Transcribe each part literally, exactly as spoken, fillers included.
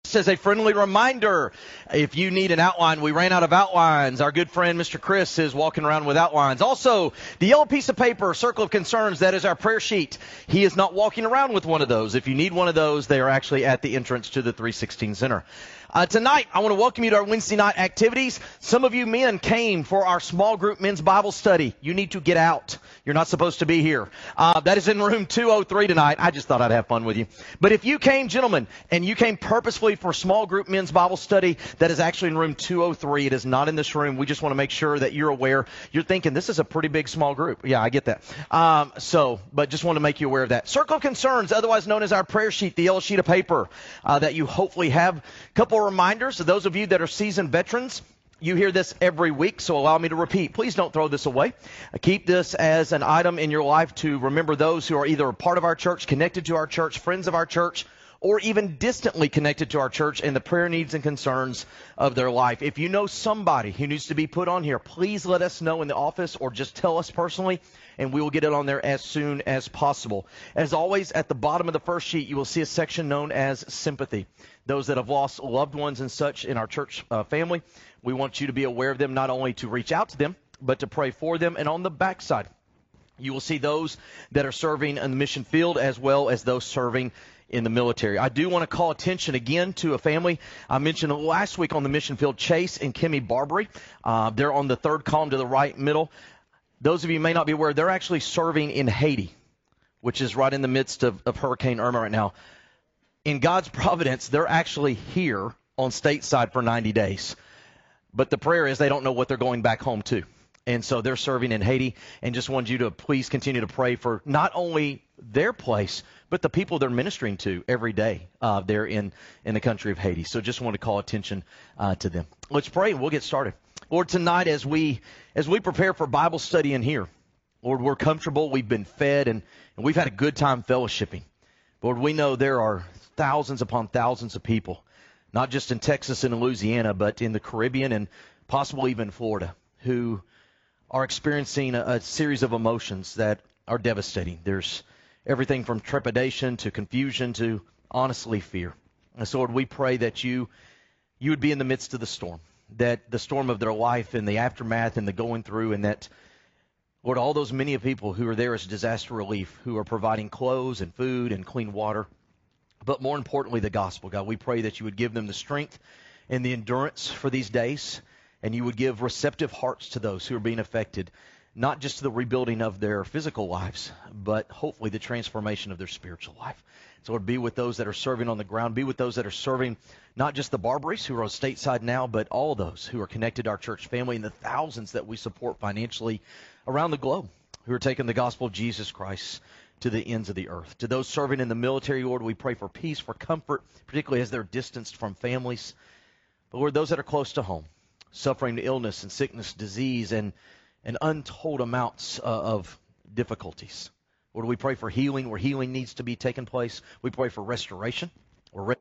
As a friendly reminder, if you need an outline, we ran out of outlines. Our good friend Mister Chris is walking around with outlines. Also, the yellow piece of paper, Circle of Concerns, that is our prayer sheet. He is not walking around with one of those. If you need one of those, they are actually at the entrance to the three sixteen Center. Uh, tonight, I want to welcome you to our Wednesday night activities. Some of you men came for our small group men's Bible study. You need to get out. You're not supposed to be here. Uh, that is in room two oh three tonight. I just thought I'd have fun with you. But if you came, gentlemen, and you came purposefully for small group men's Bible study, that is actually in room two oh three. It is not in this room. We just want to make sure that you're aware. You're thinking, this is a pretty big small group. Yeah, I get that. Um, so, but just want to make you aware of that. Circle of Concerns, otherwise known as our prayer sheet, the yellow sheet of paper uh, that you hopefully have. A couple of reminders to those of you that are seasoned veterans. You hear this every week, so allow me to repeat. Please don't throw this away. Keep this as an item in your life to remember those who are either a part of our church, connected to our church, friends of our church, or even distantly connected to our church and the prayer needs and concerns of their life. If you know somebody who needs to be put on here, please let us know in the office or just tell us personally, and we will get it on there as soon as possible. As always, at the bottom of the first sheet, you will see a section known as sympathy. Those that have lost loved ones and such in our church uh, family, we want you to be aware of them, not only to reach out to them, but to pray for them. And on the backside, you will see those that are serving in the mission field as well as those serving in the military. I do want to call attention again to a family. I mentioned last week on the mission field, Chase and Kimmy Barbary. Uh, they're on the third column to the right middle. Those of you may not be aware, they're actually serving in Haiti, which is right in the midst of, of Hurricane Irma right now. In God's providence, they're actually here on stateside for ninety days. But the prayer is they don't know what they're going back home to. And so they're serving in Haiti, and just want you to please continue to pray for not only their place, but the people they're ministering to every day uh, there in, in the country of Haiti. So just want to call attention uh, to them. Let's pray, and we'll get started. Lord, tonight as we as we prepare for Bible study in here, Lord, we're comfortable, we've been fed, and, and we've had a good time fellowshipping. Lord, we know there are thousands upon thousands of people, not just in Texas and Louisiana, but in the Caribbean and possibly even Florida, who are experiencing a, a series of emotions that are devastating. There's everything from trepidation to confusion to, honestly, fear. And so, Lord, we pray that you you would be in the midst of the storm, that the storm of their life and the aftermath and the going through, and that, Lord, all those many of people who are there as disaster relief, who are providing clothes and food and clean water, but more importantly, the gospel, God, we pray that you would give them the strength and the endurance for these days, and you would give receptive hearts to those who are being affected, not just the rebuilding of their physical lives, but hopefully the transformation of their spiritual life. So Lord, be with those that are serving on the ground. Be with those that are serving not just the Barbarys who are on stateside now, but all those who are connected to our church family and the thousands that we support financially around the globe who are taking the gospel of Jesus Christ to the ends of the earth. To those serving in the military, Lord, we pray for peace, for comfort, particularly as they're distanced from families. But Lord, those that are close to home, suffering illness and sickness, disease, and, and untold amounts uh, of difficulties. Lord, we pray for healing where healing needs to be taking place. We pray for restoration. We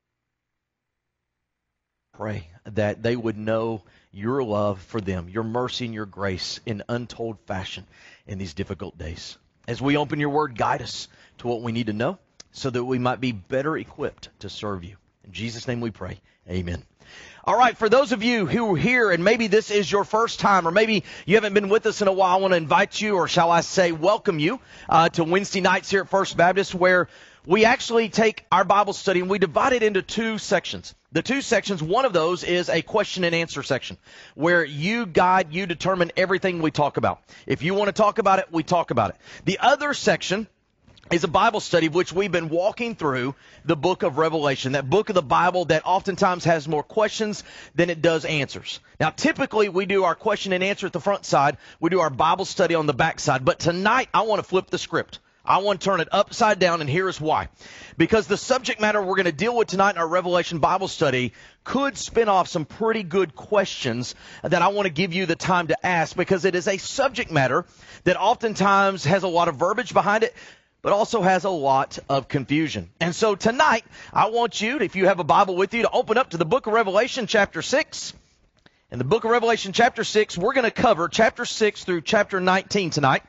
pray that they would know your love for them, your mercy and your grace in untold fashion in these difficult days. As we open your word, guide us to what we need to know so that we might be better equipped to serve you. In Jesus' name we pray. Amen. All right, for those of you who are here, and maybe this is your first time, or maybe you haven't been with us in a while, I want to invite you, or shall I say welcome you, uh, to Wednesday nights here at First Baptist, where we actually take our Bible study and we divide it into two sections. The two sections, one of those is a question and answer section, where you guide, you determine everything we talk about. If you want to talk about it, we talk about it. The other section is a Bible study, which we've been walking through the book of Revelation, that book of the Bible that oftentimes has more questions than it does answers. Now, typically, we do our question and answer at the front side. We do our Bible study on the back side. But tonight, I want to flip the script. I want to turn it upside down, and here is why. Because the subject matter we're going to deal with tonight in our Revelation Bible study could spin off some pretty good questions that I want to give you the time to ask, because it is a subject matter that oftentimes has a lot of verbiage behind it, but also has a lot of confusion. And so tonight, I want you, if you have a Bible with you, to open up to the book of Revelation chapter six. In the book of Revelation chapter six, we're going to cover chapter six through chapter nineteen tonight.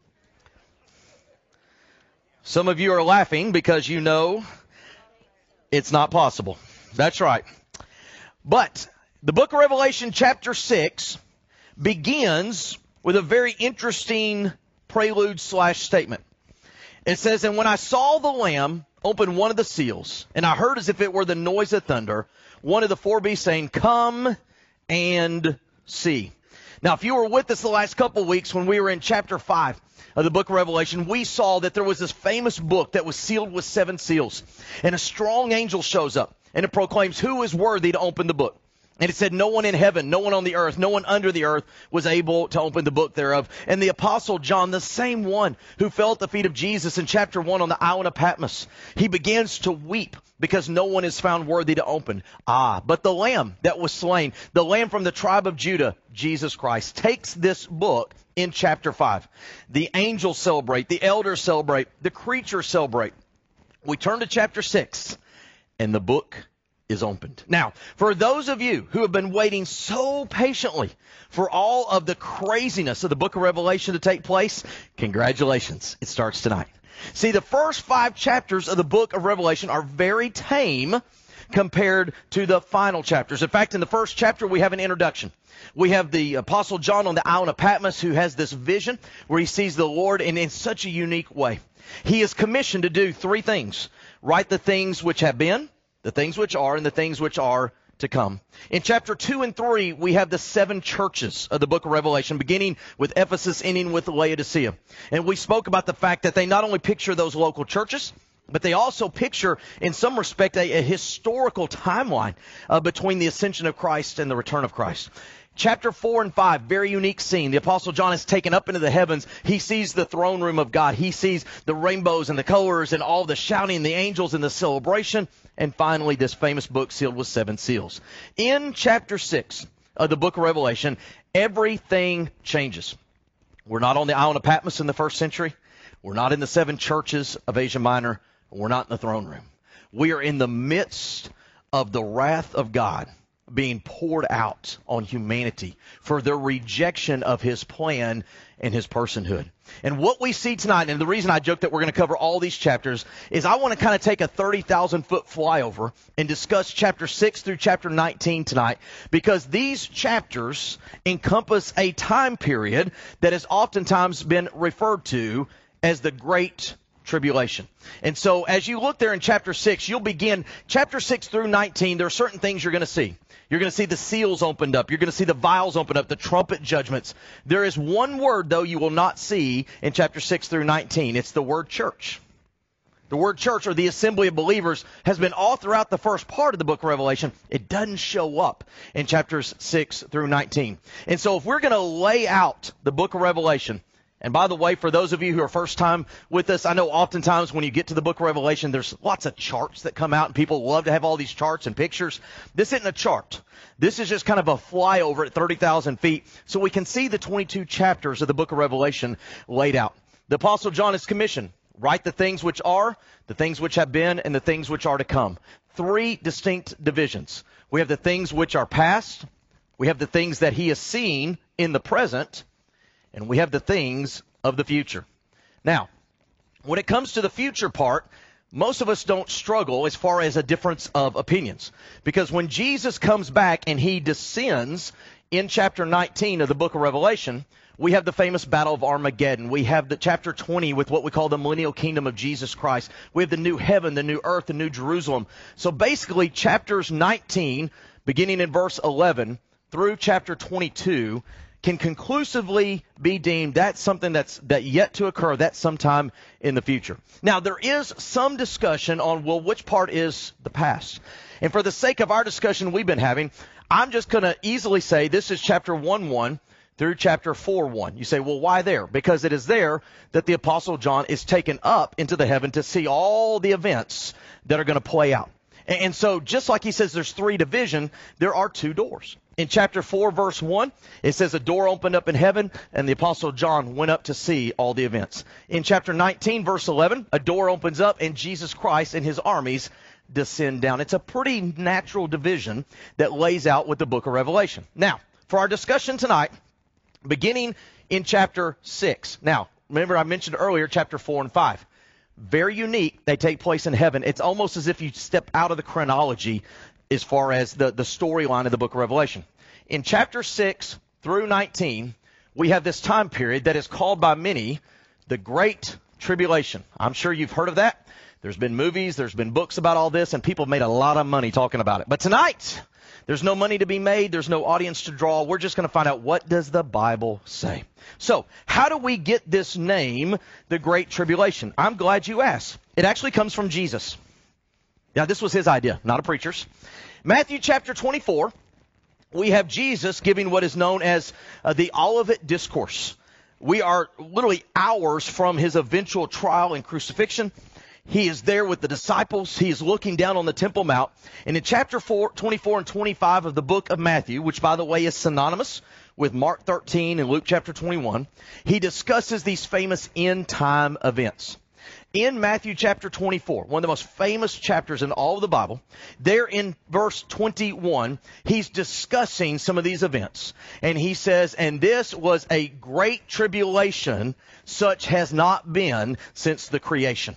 Some of you are laughing because you know It's not possible. That's right. But the book of Revelation chapter six begins with a very interesting prelude slash statement. It says, "And when I saw the Lamb open one of the seals, and I heard as if it were the noise of thunder, one of the four beasts saying, 'Come and see.'" Now, if you were with us the last couple of weeks when we were in chapter five of the book of Revelation, we saw that there was this famous book that was sealed with seven seals. And a strong angel shows up, and it proclaims who is worthy to open the book. And it said no one in heaven, no one on the earth, no one under the earth was able to open the book thereof. And the apostle John, the same one who fell at the feet of Jesus in chapter one on the island of Patmos, he begins to weep because no one is found worthy to open. Ah, but the Lamb that was slain, the Lamb from the tribe of Judah, Jesus Christ, takes this book in chapter five. The angels celebrate, the elders celebrate, the creatures celebrate. We turn to chapter six, and the book is opened. Now, for those of you who have been waiting so patiently for all of the craziness of the book of Revelation to take place, congratulations. It starts tonight. See, the first five chapters of the book of Revelation are very tame compared to the final chapters. In fact, in the first chapter, we have an introduction. We have the Apostle John on the island of Patmos who has this vision where he sees the Lord in, in such a unique way. He is commissioned to do three things: write the things which have been, the things which are, and the things which are to come. In chapter two and three, we have the seven churches of the book of Revelation, beginning with Ephesus, ending with Laodicea. And we spoke about the fact that they not only picture those local churches, but they also picture, in some respect, a, a historical timeline uh, between the ascension of Christ and the return of Christ. Chapter four and five, very unique scene. The Apostle John is taken up into the heavens. He sees the throne room of God. He sees the rainbows and the colors and all the shouting, the angels and the celebration. And finally, this famous book sealed with seven seals. In chapter six of the book of Revelation, everything changes. We're not on the island of Patmos in the first century. We're not in the seven churches of Asia Minor. We're not in the throne room. We are in the midst of the wrath of God being poured out on humanity for their rejection of his plan and his personhood. And what we see tonight, and the reason I joke that we're going to cover all these chapters, is I want to kind of take a thirty thousand foot flyover and discuss chapter six through chapter nineteen tonight, because these chapters encompass a time period that has oftentimes been referred to as the Great Tribulation. And so as you look there in chapter six, you'll begin chapter six through nineteen. There are certain things you're going to see. You're going to see the seals opened up. You're going to see the vials opened up, the trumpet judgments. There is one word, though, you will not see in chapter six through nineteen. It's the word church. The word church, or the assembly of believers, has been all throughout the first part of the book of Revelation. It doesn't show up in chapters six through nineteen. And so if we're going to lay out the book of Revelation, and by the way, for those of you who are first time with us, I know oftentimes when you get to the book of Revelation, there's lots of charts that come out, and people love to have all these charts and pictures. This isn't a chart. This is just kind of a flyover at thirty thousand feet, so we can see the twenty-two chapters of the book of Revelation laid out. The Apostle John is commissioned: write the things which are, the things which have been, and the things which are to come. Three distinct divisions. We have the things which are past, we have the things that he has seen in the present, and we have the things of the future. Now, when it comes to the future part, most of us don't struggle as far as a difference of opinions. Because when Jesus comes back and he descends in chapter nineteen of the book of Revelation, we have the famous Battle of Armageddon. We have the chapter twenty with what we call the millennial kingdom of Jesus Christ. We have the new heaven, the new earth, the new Jerusalem. So basically, chapters nineteen, beginning in verse eleven, through chapter twenty-two, can conclusively be deemed that's something that's that yet to occur, that's sometime in the future. Now, there is some discussion on, well, which part is the past? And for the sake of our discussion we've been having, I'm just going to easily say this is chapter one one through chapter four one. You say, well, why there? Because it is there that the Apostle John is taken up into the heaven to see all the events that are going to play out. And so just like he says there's three divisions, there are two doors. In chapter four, verse one, it says a door opened up in heaven, and the Apostle John went up to see all the events. In chapter nineteen, verse eleven, a door opens up, and Jesus Christ and his armies descend down. It's a pretty natural division that lays out with the book of Revelation. Now, for our discussion tonight, beginning in chapter six. Now, remember I mentioned earlier chapter four and five. Very unique. They take place in heaven. It's almost as if you step out of the chronology as far as the, the storyline of the book of Revelation. In chapter six through nineteen, we have this time period that is called by many the Great Tribulation. I'm sure you've heard of that. There's been movies, there's been books about all this, and people have made a lot of money talking about it. But tonight, there's no money to be made. There's no audience to draw. We're just going to find out, what does the Bible say? So, how do we get this name, the Great Tribulation? I'm glad you asked. It actually comes from Jesus. Now, this was his idea, not a preacher's. Matthew chapter twenty-four, we have Jesus giving what is known as uh, the Olivet Discourse. We are literally hours from his eventual trial and crucifixion. He is there with the disciples. He is looking down on the Temple Mount. And in chapter four, twenty-four and twenty-five of the book of Matthew, which, by the way, is synonymous with Mark thirteen and Luke chapter twenty-one, he discusses these famous end-time events. In Matthew chapter twenty-four, one of the most famous chapters in all of the Bible, there in verse twenty-one, he's discussing some of these events. And he says, and this was a great tribulation, such has not been since the creation.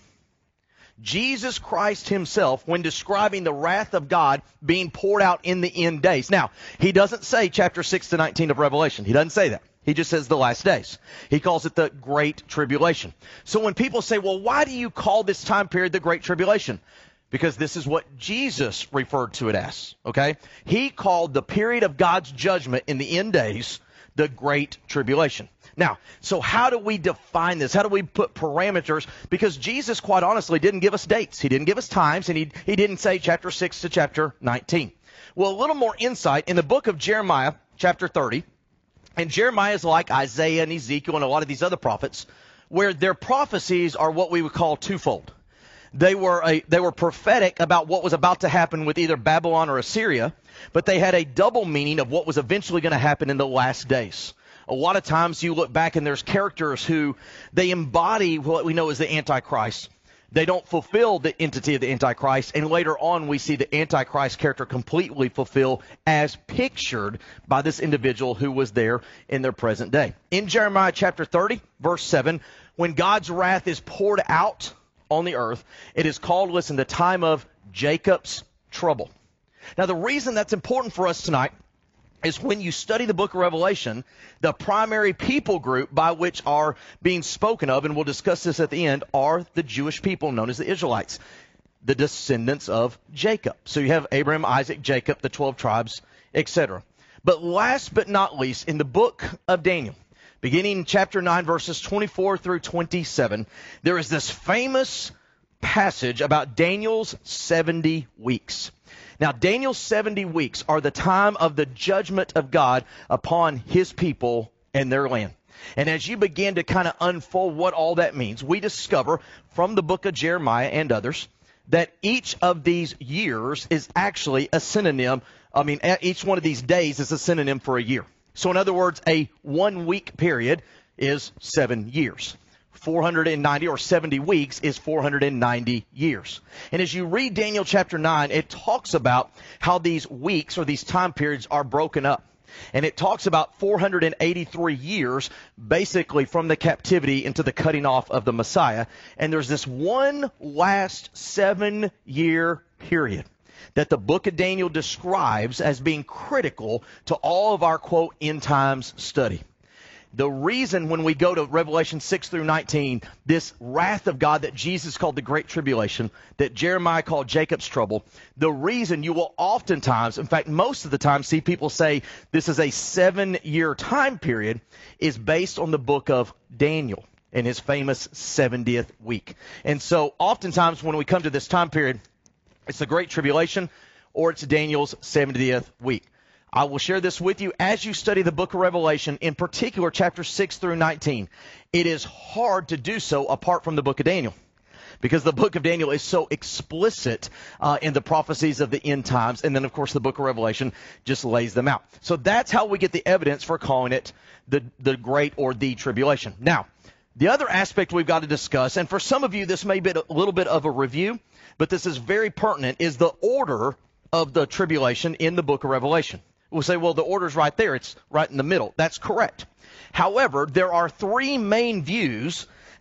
Jesus Christ himself, when describing the wrath of God being poured out in the end days. Now, he doesn't say chapter six to nineteen of Revelation. He doesn't say that. He just says the last days. He calls it the Great Tribulation. So when people say, well, why do you call this time period the Great Tribulation? Because this is what Jesus referred to it as, okay? He called the period of God's judgment in the end days the Great Tribulation. Now, so how do we define this? How do we put parameters? Because Jesus, quite honestly, didn't give us dates. He didn't give us times, and he, he didn't say chapter six to chapter nineteen. Well, a little more insight in the book of Jeremiah, chapter thirty. And Jeremiah is like Isaiah and Ezekiel and a lot of these other prophets, where their prophecies are what we would call twofold. They were a, they were prophetic about what was about to happen with either Babylon or Assyria, but they had a double meaning of what was eventually going to happen in the last days. A lot of times you look back and there's characters who they embody what we know as the Antichrist. They don't fulfill the entity of the Antichrist, and later on we see the Antichrist character completely fulfilled as pictured by this individual who was there in their present day. In Jeremiah chapter thirty, verse seven, when God's wrath is poured out on the earth, it is called, listen, the time of Jacob's trouble. Now, the reason that's important for us tonight is when you study the book of Revelation, the primary people group by which are being spoken of, and we'll discuss this at the end, are the Jewish people known as the Israelites, the descendants of Jacob. So you have Abraham, Isaac, Jacob, the twelve tribes, et cetera. But last but not least, in the book of Daniel, beginning in chapter nine, verses twenty-four through twenty-seven, there is this famous passage about Daniel's seventy weeks. Now, Daniel's seventy weeks are the time of the judgment of God upon his people and their land. And as you begin to kind of unfold what all that means, we discover from the book of Jeremiah and others that each of these years is actually a synonym. I mean, each one of these days is a synonym for a year. So in other words, a one-week period is seven years. four hundred ninety or seventy weeks is four hundred ninety years. And as you read Daniel chapter nine, it talks about how these weeks or these time periods are broken up. And it talks about four hundred eighty-three years basically from the captivity into the cutting off of the Messiah. And there's this one last seven-year period that the book of Daniel describes as being critical to all of our, quote, end times study. The reason when we go to Revelation six through nineteen, this wrath of God that Jesus called the Great Tribulation, that Jeremiah called Jacob's trouble, the reason you will oftentimes, in fact, most of the time, see people say this is a seven-year time period is based on the book of Daniel and his famous seventieth week. And so oftentimes when we come to this time period, it's the Great Tribulation or it's Daniel's seventieth week. I will share this with you as you study the book of Revelation, in particular chapter six through nineteen. It is hard to do so apart from the book of Daniel, because the book of Daniel is so explicit uh, in the prophecies of the end times. And then, of course, the book of Revelation just lays them out. So that's how we get the evidence for calling it the, the Great or the Tribulation. Now, the other aspect we've got to discuss, and for some of you this may be a little bit of a review, but this is very pertinent, is the order of the tribulation in the book of Revelation. We'll say, well, the order's right there. It's right in the middle. That's correct. However, there are three main views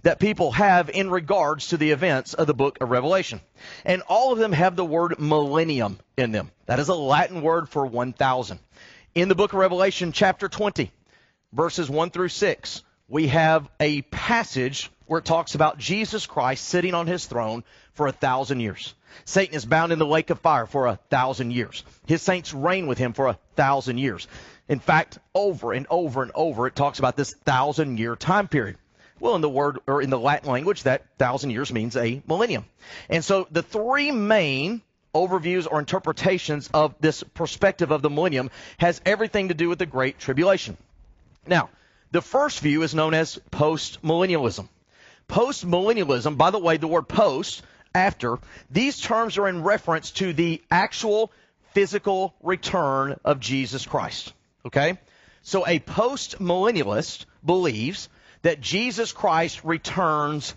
that people have in regards to the events of the book of Revelation. And all of them have the word millennium in them. That is a Latin word for one thousand. In the book of Revelation, chapter twenty, verses one through six, we have a passage where it talks about Jesus Christ sitting on his throne for a thousand years. Satan is bound in the lake of fire for a thousand years. His saints reign with him for a thousand years. In fact, over and over and over, it talks about this thousand-year time period. Well, in the word or in the Latin language, that thousand years means a millennium. And so the three main overviews or interpretations of this perspective of the millennium has everything to do with the Great Tribulation. Now, the first view is known as post-millennialism. Post-millennialism, by the way, the word post, after, these terms are in reference to the actual physical return of Jesus Christ. Okay? So a post-millennialist believes that Jesus Christ returns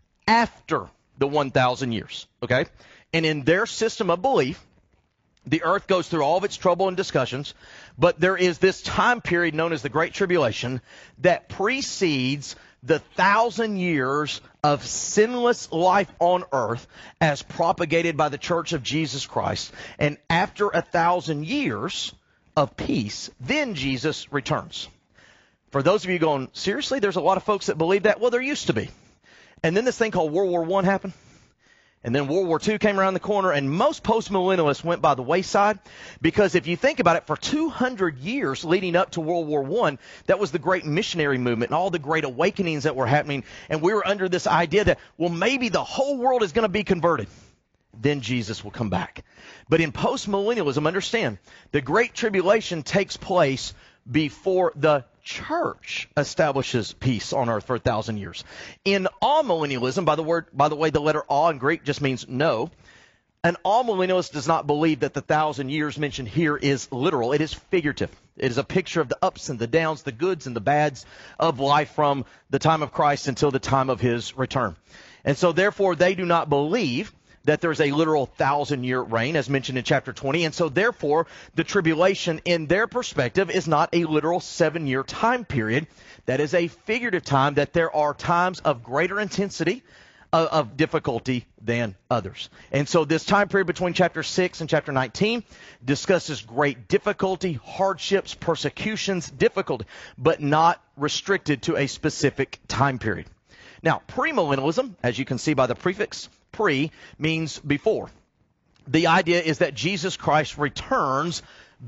after the one thousand years. Okay? And in their system of belief, the earth goes through all of its trouble and discussions, but there is this time period known as the Great Tribulation that precedes the thousand years of sinless life on earth as propagated by the Church of Jesus Christ. And after a thousand years of peace, then Jesus returns. For those of you going, seriously, there's a lot of folks that believe that? Well, there used to be. And then this thing called World War One happened. And then World War Two came around the corner, and most post-millennialists went by the wayside because if you think about it, for two hundred years leading up to World War One, that was the great missionary movement and all the great awakenings that were happening, and we were under this idea that, well, maybe the whole world is going to be converted. Then Jesus will come back. But in post-millennialism, understand, the Great Tribulation takes place before the church establishes peace on earth for a thousand years. In amillennialism, by the word, by the way, the letter a in Greek just means no. An amillennialist does not believe that the thousand years mentioned here is literal. It is figurative. It is a picture of the ups and the downs, the goods and the bads of life from the time of Christ until the time of his return. And so therefore they do not believe that there's a literal thousand-year reign, as mentioned in chapter twenty. And so, therefore, the tribulation, in their perspective, is not a literal seven-year time period. That is a figurative time, that there are times of greater intensity of, of difficulty than others. And so this time period between chapter six and chapter nineteen discusses great difficulty, hardships, persecutions, difficulty, but not restricted to a specific time period. Now, premillennialism, as you can see by the prefix, pre means before. The idea is that Jesus Christ returns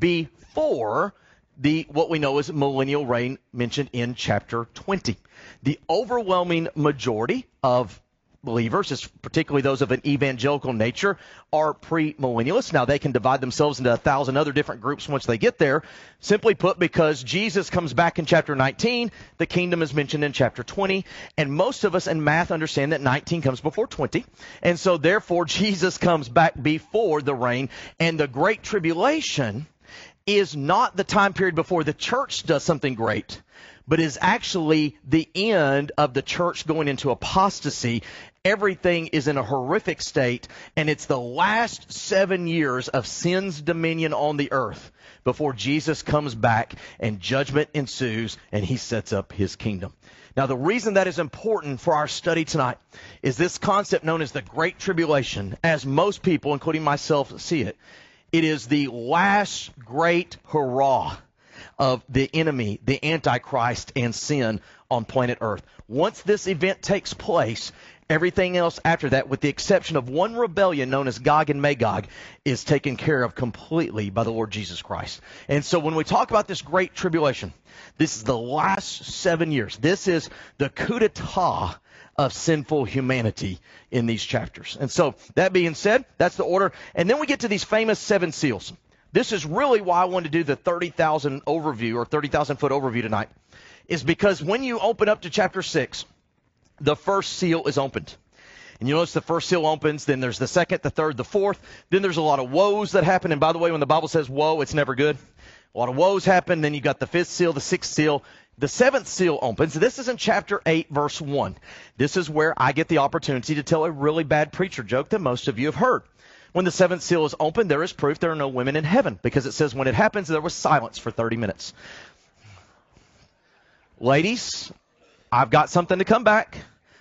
before the what we know as millennial reign mentioned in chapter twenty. The overwhelming majority of believers, particularly those of an evangelical nature, are premillennialists. Now, they can divide themselves into a thousand other different groups once they get there. Simply put, because Jesus comes back in chapter nineteen, the kingdom is mentioned in chapter twenty, and most of us in math understand that nineteen comes before twenty, and so therefore Jesus comes back before the reign, and the Great Tribulation is not the time period before the church does something great, but is actually the end of the church going into apostasy. Everything is in a horrific state, and it's the last seven years of sin's dominion on the earth before Jesus comes back and judgment ensues and he sets up his kingdom. Now, the reason that is important for our study tonight is this concept known as the Great Tribulation, as most people, including myself, see it. It is the last great hurrah of the enemy, the Antichrist, and sin on planet Earth. Once this event takes place, everything else after that, with the exception of one rebellion known as Gog and Magog, is taken care of completely by the Lord Jesus Christ. And so when we talk about this Great Tribulation, this is the last seven years. This is the coup d'etat of sinful humanity in these chapters. And so, that being said, that's the order. And then we get to these famous seven seals. This is really why I wanted to do the thirty thousand overview or thirty thousand foot overview tonight, is because when you open up to chapter six, the first seal is opened. And you notice the first seal opens, then there's the second, the third, the fourth. Then there's a lot of woes that happen. And by the way, when the Bible says woe, it's never good. A lot of woes happen. Then you got the fifth seal, the sixth seal. The seventh seal opens. This is in chapter eight, verse one. This is where I get the opportunity to tell a really bad preacher joke that most of you have heard. When the seventh seal is opened, there is proof there are no women in heaven, because it says when it happens, there was silence for thirty minutes. Ladies, I've got something to come back.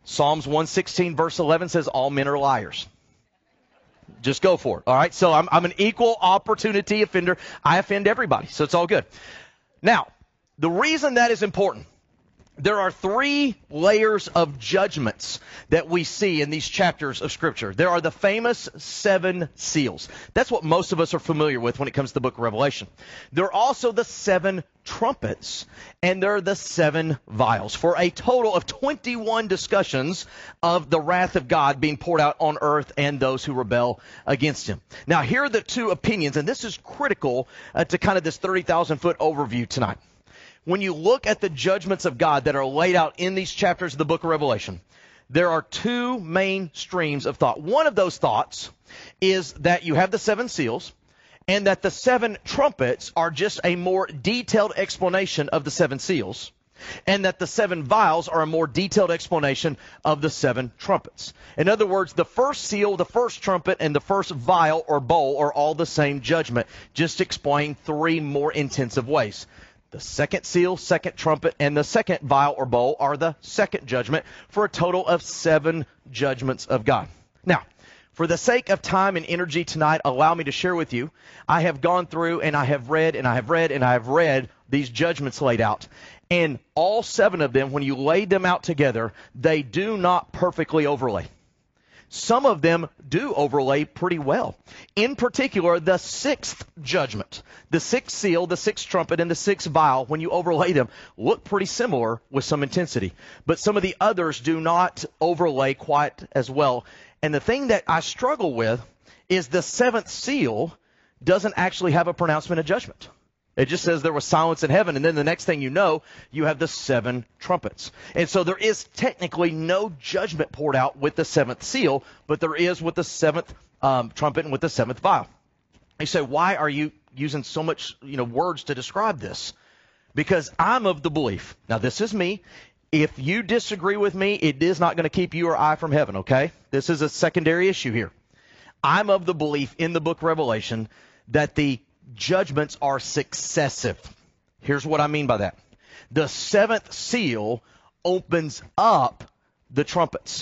Psalms one sixteen verse eleven says all men are liars. Just go for it. All right. So I'm, I'm an equal opportunity offender. I offend everybody. So it's all good. Now, the reason that is important, there are three layers of judgments that we see in these chapters of Scripture. There are the famous seven seals. That's what most of us are familiar with when it comes to the book of Revelation. There are also the seven trumpets, and there are the seven vials, for a total of twenty-one discussions of the wrath of God being poured out on earth and those who rebel against him. Now, here are the two opinions, and this is critical uh, to kind of this thirty thousand foot overview tonight. When you look at the judgments of God that are laid out in these chapters of the book of Revelation, there are two main streams of thought. One of those thoughts is that you have the seven seals, and that the seven trumpets are just a more detailed explanation of the seven seals, and that the seven vials are a more detailed explanation of the seven trumpets. In other words, the first seal, the first trumpet, and the first vial or bowl are all the same judgment, just explained three more intensive ways. The second seal, second trumpet, and the second vial or bowl are the second judgment, for a total of seven judgments of God. Now, for the sake of time and energy tonight, allow me to share with you, I have gone through and I have read and I have read and I have read these judgments laid out. And all seven of them, when you lay them out together, they do not perfectly overlay. Some of them do overlay pretty well. In particular, the sixth judgment, the sixth seal, the sixth trumpet, and the sixth vial, when you overlay them, look pretty similar with some intensity. But some of the others do not overlay quite as well. And the thing that I struggle with is the seventh seal doesn't actually have a pronouncement of judgment. It just says there was silence in heaven, and then the next thing you know, you have the seven trumpets. And so there is technically no judgment poured out with the seventh seal, but there is with the seventh um, trumpet and with the seventh vial. You say, why are you using so much, you know, words to describe this? Because I'm of the belief. Now, this is me. If you disagree with me, it is not going to keep you or I from heaven, okay? This is a secondary issue here. I'm of the belief in the book of Revelation that the judgments are successive. Here's what I mean by that. The seventh seal opens up the trumpets,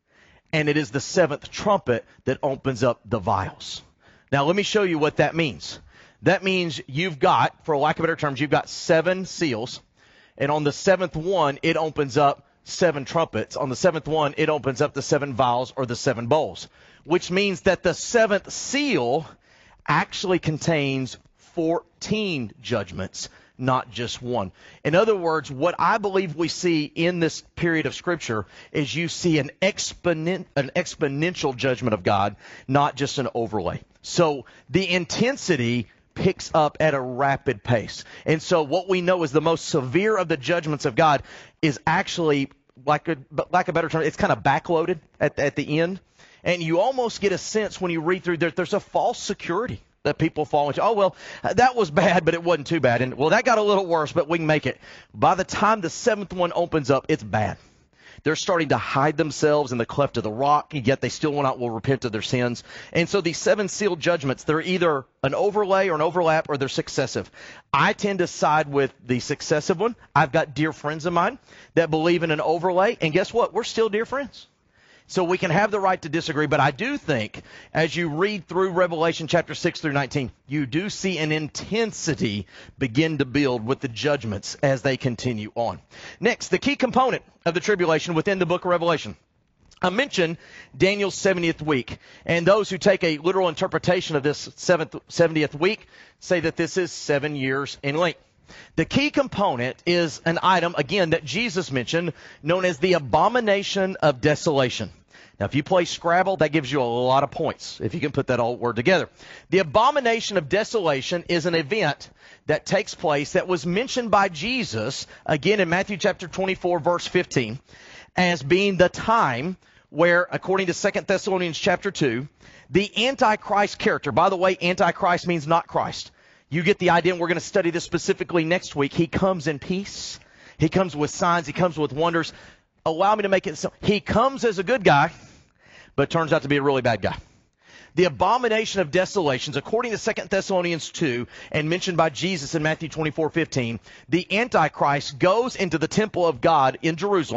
and it is the seventh trumpet that opens up the vials. Now, let me show you what that means. That means you've got, for lack of better terms, you've got seven seals, and on the seventh one, it opens up seven trumpets. On the seventh one, it opens up the seven vials or the seven bowls, which means that the seventh seal actually contains fourteen judgments, not just one. In other words, what I believe we see in this period of Scripture is you see an exponent, an exponential judgment of God, not just an overlay. So the intensity picks up at a rapid pace. And so what we know is the most severe of the judgments of God is actually, like a, like a better term, it's kind of backloaded at, at the end. And you almost get a sense when you read through there, there's a false security that people fall into. Oh, well, that was bad, but it wasn't too bad. And, well, that got a little worse, but we can make it. By the time the seventh one opens up, it's bad. They're starting to hide themselves in the cleft of the rock, yet they still will not will repent of their sins. And so these seven sealed judgments, they're either an overlay or an overlap, or they're successive. I tend to side with the successive one. I've got dear friends of mine that believe in an overlay, and guess what? We're still dear friends. So we can have the right to disagree, but I do think as you read through Revelation chapter six through nineteen, you do see an intensity begin to build with the judgments as they continue on. Next, the key component of the tribulation within the book of Revelation. I mentioned Daniel's seventieth week, and those who take a literal interpretation of this seventh, seventieth week say that this is seven years in length. The key component is an item, again, that Jesus mentioned, known as the abomination of desolation. Now, if you play Scrabble, that gives you a lot of points, if you can put that all word together. The abomination of desolation is an event that takes place that was mentioned by Jesus, again in Matthew chapter twenty-four, verse fifteen, as being the time where, according to Second Thessalonians chapter two, the Antichrist character, by the way, Antichrist means not Christ. You get the idea, and we're going to study this specifically next week. He comes in peace. He comes with signs. He comes with wonders. Allow me to make it so. He comes as a good guy, but turns out to be a really bad guy. The abomination of desolations, according to Second Thessalonians two, and mentioned by Jesus in Matthew twenty-four fifteen, the Antichrist goes into the temple of God in Jerusalem,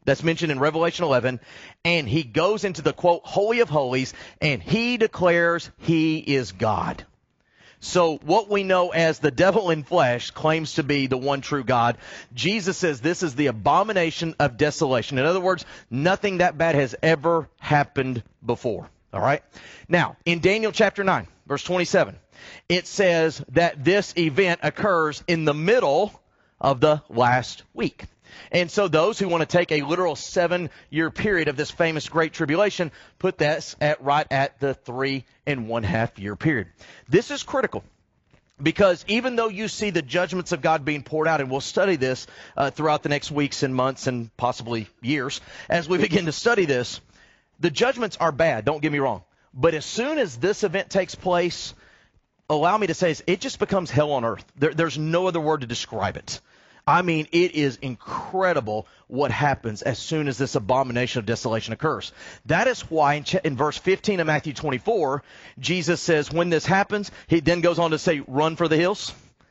that's mentioned in Revelation eleven, and he goes into the, quote, Holy of Holies, and he declares he is God. So what we know as the devil in flesh claims to be the one true God. Jesus says this is the abomination of desolation. In other words, nothing that bad has ever happened before. All right? Now, in Daniel chapter nine, verse twenty-seven, it says that this event occurs in the middle of the last week. And so those who want to take a literal seven-year period of this famous Great Tribulation put that at right at the three and one-half year period. This is critical because even though you see the judgments of God being poured out, and we'll study this uh, throughout the next weeks and months and possibly years as we begin to study this, the judgments are bad, don't get me wrong. But as soon as this event takes place, allow me to say, it just becomes hell on earth. There, there's no other word to describe it. I mean, it is incredible what happens as soon as this abomination of desolation occurs. That is why in, ch- in verse fifteen of Matthew twenty-four, Jesus says, when this happens, he then goes on to say, run for the hills.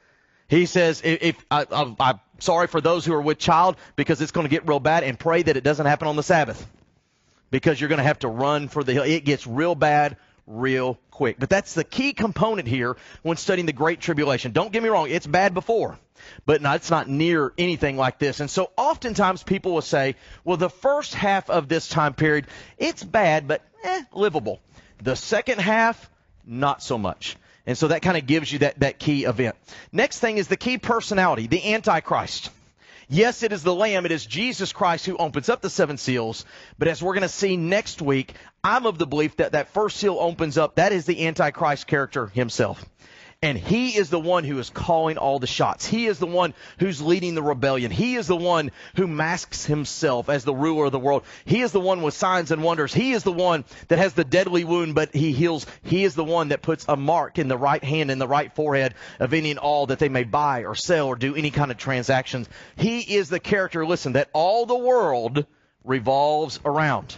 He says, if, if I, I, I'm sorry for those who are with child because it's going to get real bad, and pray that it doesn't happen on the Sabbath because you're going to have to run for the hill. It gets real bad real quick. But that's the key component here when studying the Great Tribulation. Don't get me wrong, it's bad before, but no, it's not near anything like this. And so oftentimes people will say, well, the first half of this time period, it's bad, but eh, livable. The second half, not so much. And so that kind of gives you that, that key event. Next thing is the key personality, the Antichrist. Yes, it is the Lamb. It is Jesus Christ who opens up the seven seals. But as we're going to see next week, I'm of the belief that that first seal opens up. That is the Antichrist character himself. And he is the one who is calling all the shots. He is the one who's leading the rebellion. He is the one who masks himself as the ruler of the world. He is the one with signs and wonders. He is the one that has the deadly wound, but he heals. He is the one that puts a mark in the right hand and the right forehead of any and all that they may buy or sell or do any kind of transactions. He is the character, listen, that all the world revolves around.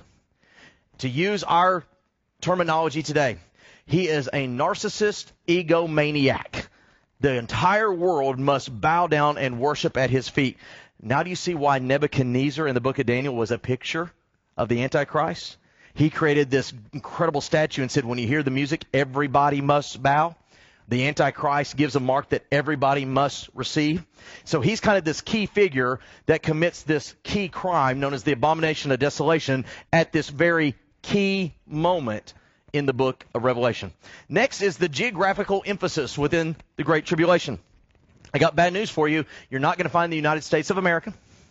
To use our terminology today, he is a narcissist egomaniac. The entire world must bow down and worship at his feet. Now do you see why Nebuchadnezzar in the book of Daniel was a picture of the Antichrist? He created this incredible statue and said, when you hear the music, everybody must bow. The Antichrist gives a mark that everybody must receive. So he's kind of this key figure that commits this key crime known as the abomination of desolation at this very key moment in the book of Revelation. Next is the geographical emphasis within the Great Tribulation. I got bad news for you. You're not going to find the United States of America.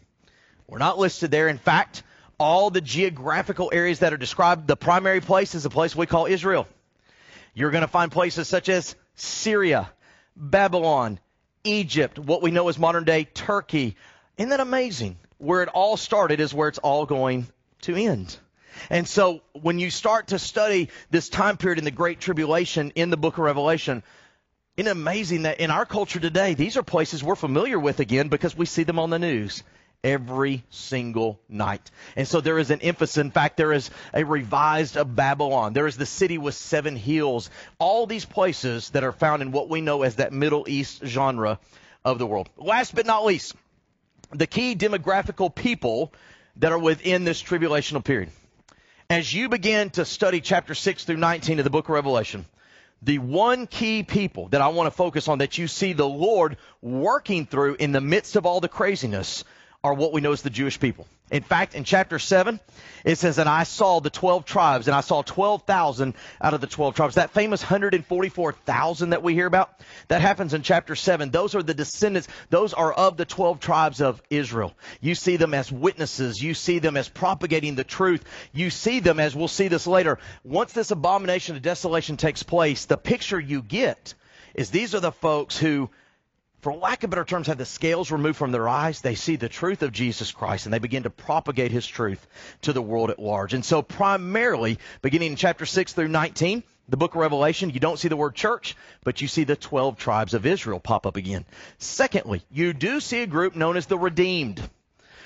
We're not listed there. In fact, all the geographical areas that are described, the primary place is a place we call Israel. You're going to find places such as Syria, Babylon, Egypt, what we know as modern-day Turkey. Isn't that amazing? Where it all started is where it's all going to end. And so when you start to study this time period in the Great Tribulation in the book of Revelation, isn't it amazing that in our culture today, these are places we're familiar with again because we see them on the news every single night. And so there is an emphasis. In fact, there is a revised of Babylon. There is the city with seven hills. All these places that are found in what we know as that Middle East genre of the world. Last but not least, the key demographical people that are within this tribulational period. As you begin to study chapter six through nineteen of the book of Revelation, the one key people that I want to focus on that you see the Lord working through in the midst of all the craziness are what we know as the Jewish people. In fact, in chapter seven, it says, and I saw the twelve tribes, and I saw twelve thousand out of the twelve tribes. That famous one hundred forty-four thousand that we hear about, that happens in chapter seven. Those are the descendants. Those are of the twelve tribes of Israel. You see them as witnesses. You see them as propagating the truth. You see them as, we'll see this later, once this abomination of desolation takes place, the picture you get is these are the folks who, for lack of better terms, have the scales removed from their eyes. They see the truth of Jesus Christ, and they begin to propagate his truth to the world at large. And so primarily, beginning in chapter six through nineteen, the book of Revelation, you don't see the word church, but you see the twelve tribes of Israel pop up again. Secondly, you do see a group known as the redeemed.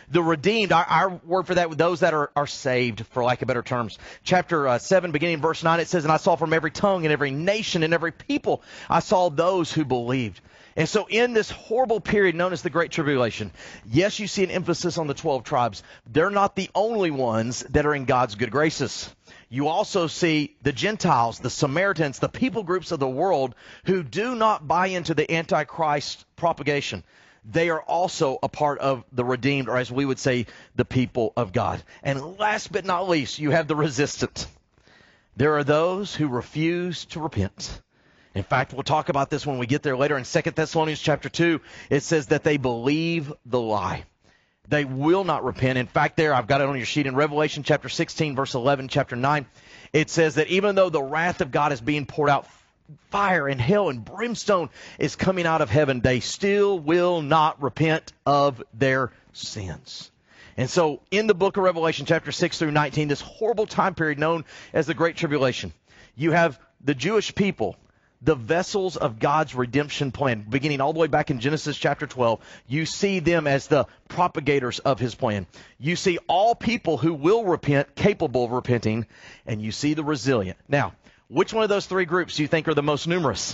The redeemed, our, our word for that, those that are, are saved, for lack of better terms. Chapter uh, seven, beginning in verse nine, it says, and I saw from every tongue and every nation and every people, I saw those who believed. And so in this horrible period known as the Great Tribulation, yes, you see an emphasis on the twelve tribes. They're not the only ones that are in God's good graces. You also see the Gentiles, the Samaritans, the people groups of the world who do not buy into the Antichrist propagation. They are also a part of the redeemed, or as we would say, the people of God. And last but not least, you have the resistant. There are those who refuse to repent. In fact, we'll talk about this when we get there later. In Second Thessalonians chapter two, it says that they believe the lie. They will not repent. In fact, there, I've got it on your sheet in Revelation chapter sixteen, verse eleven, chapter nine. It says that even though the wrath of God is being poured out, fire and hell and brimstone is coming out of heaven, they still will not repent of their sins. And so in the book of Revelation chapter six through nineteen, this horrible time period known as the Great Tribulation, you have the Jewish people, the vessels of God's redemption plan, beginning all the way back in Genesis chapter twelve. You see them as the propagators of his plan. You see all people who will repent, capable of repenting, and you see the resilient. Now, which one of those three groups do you think are the most numerous?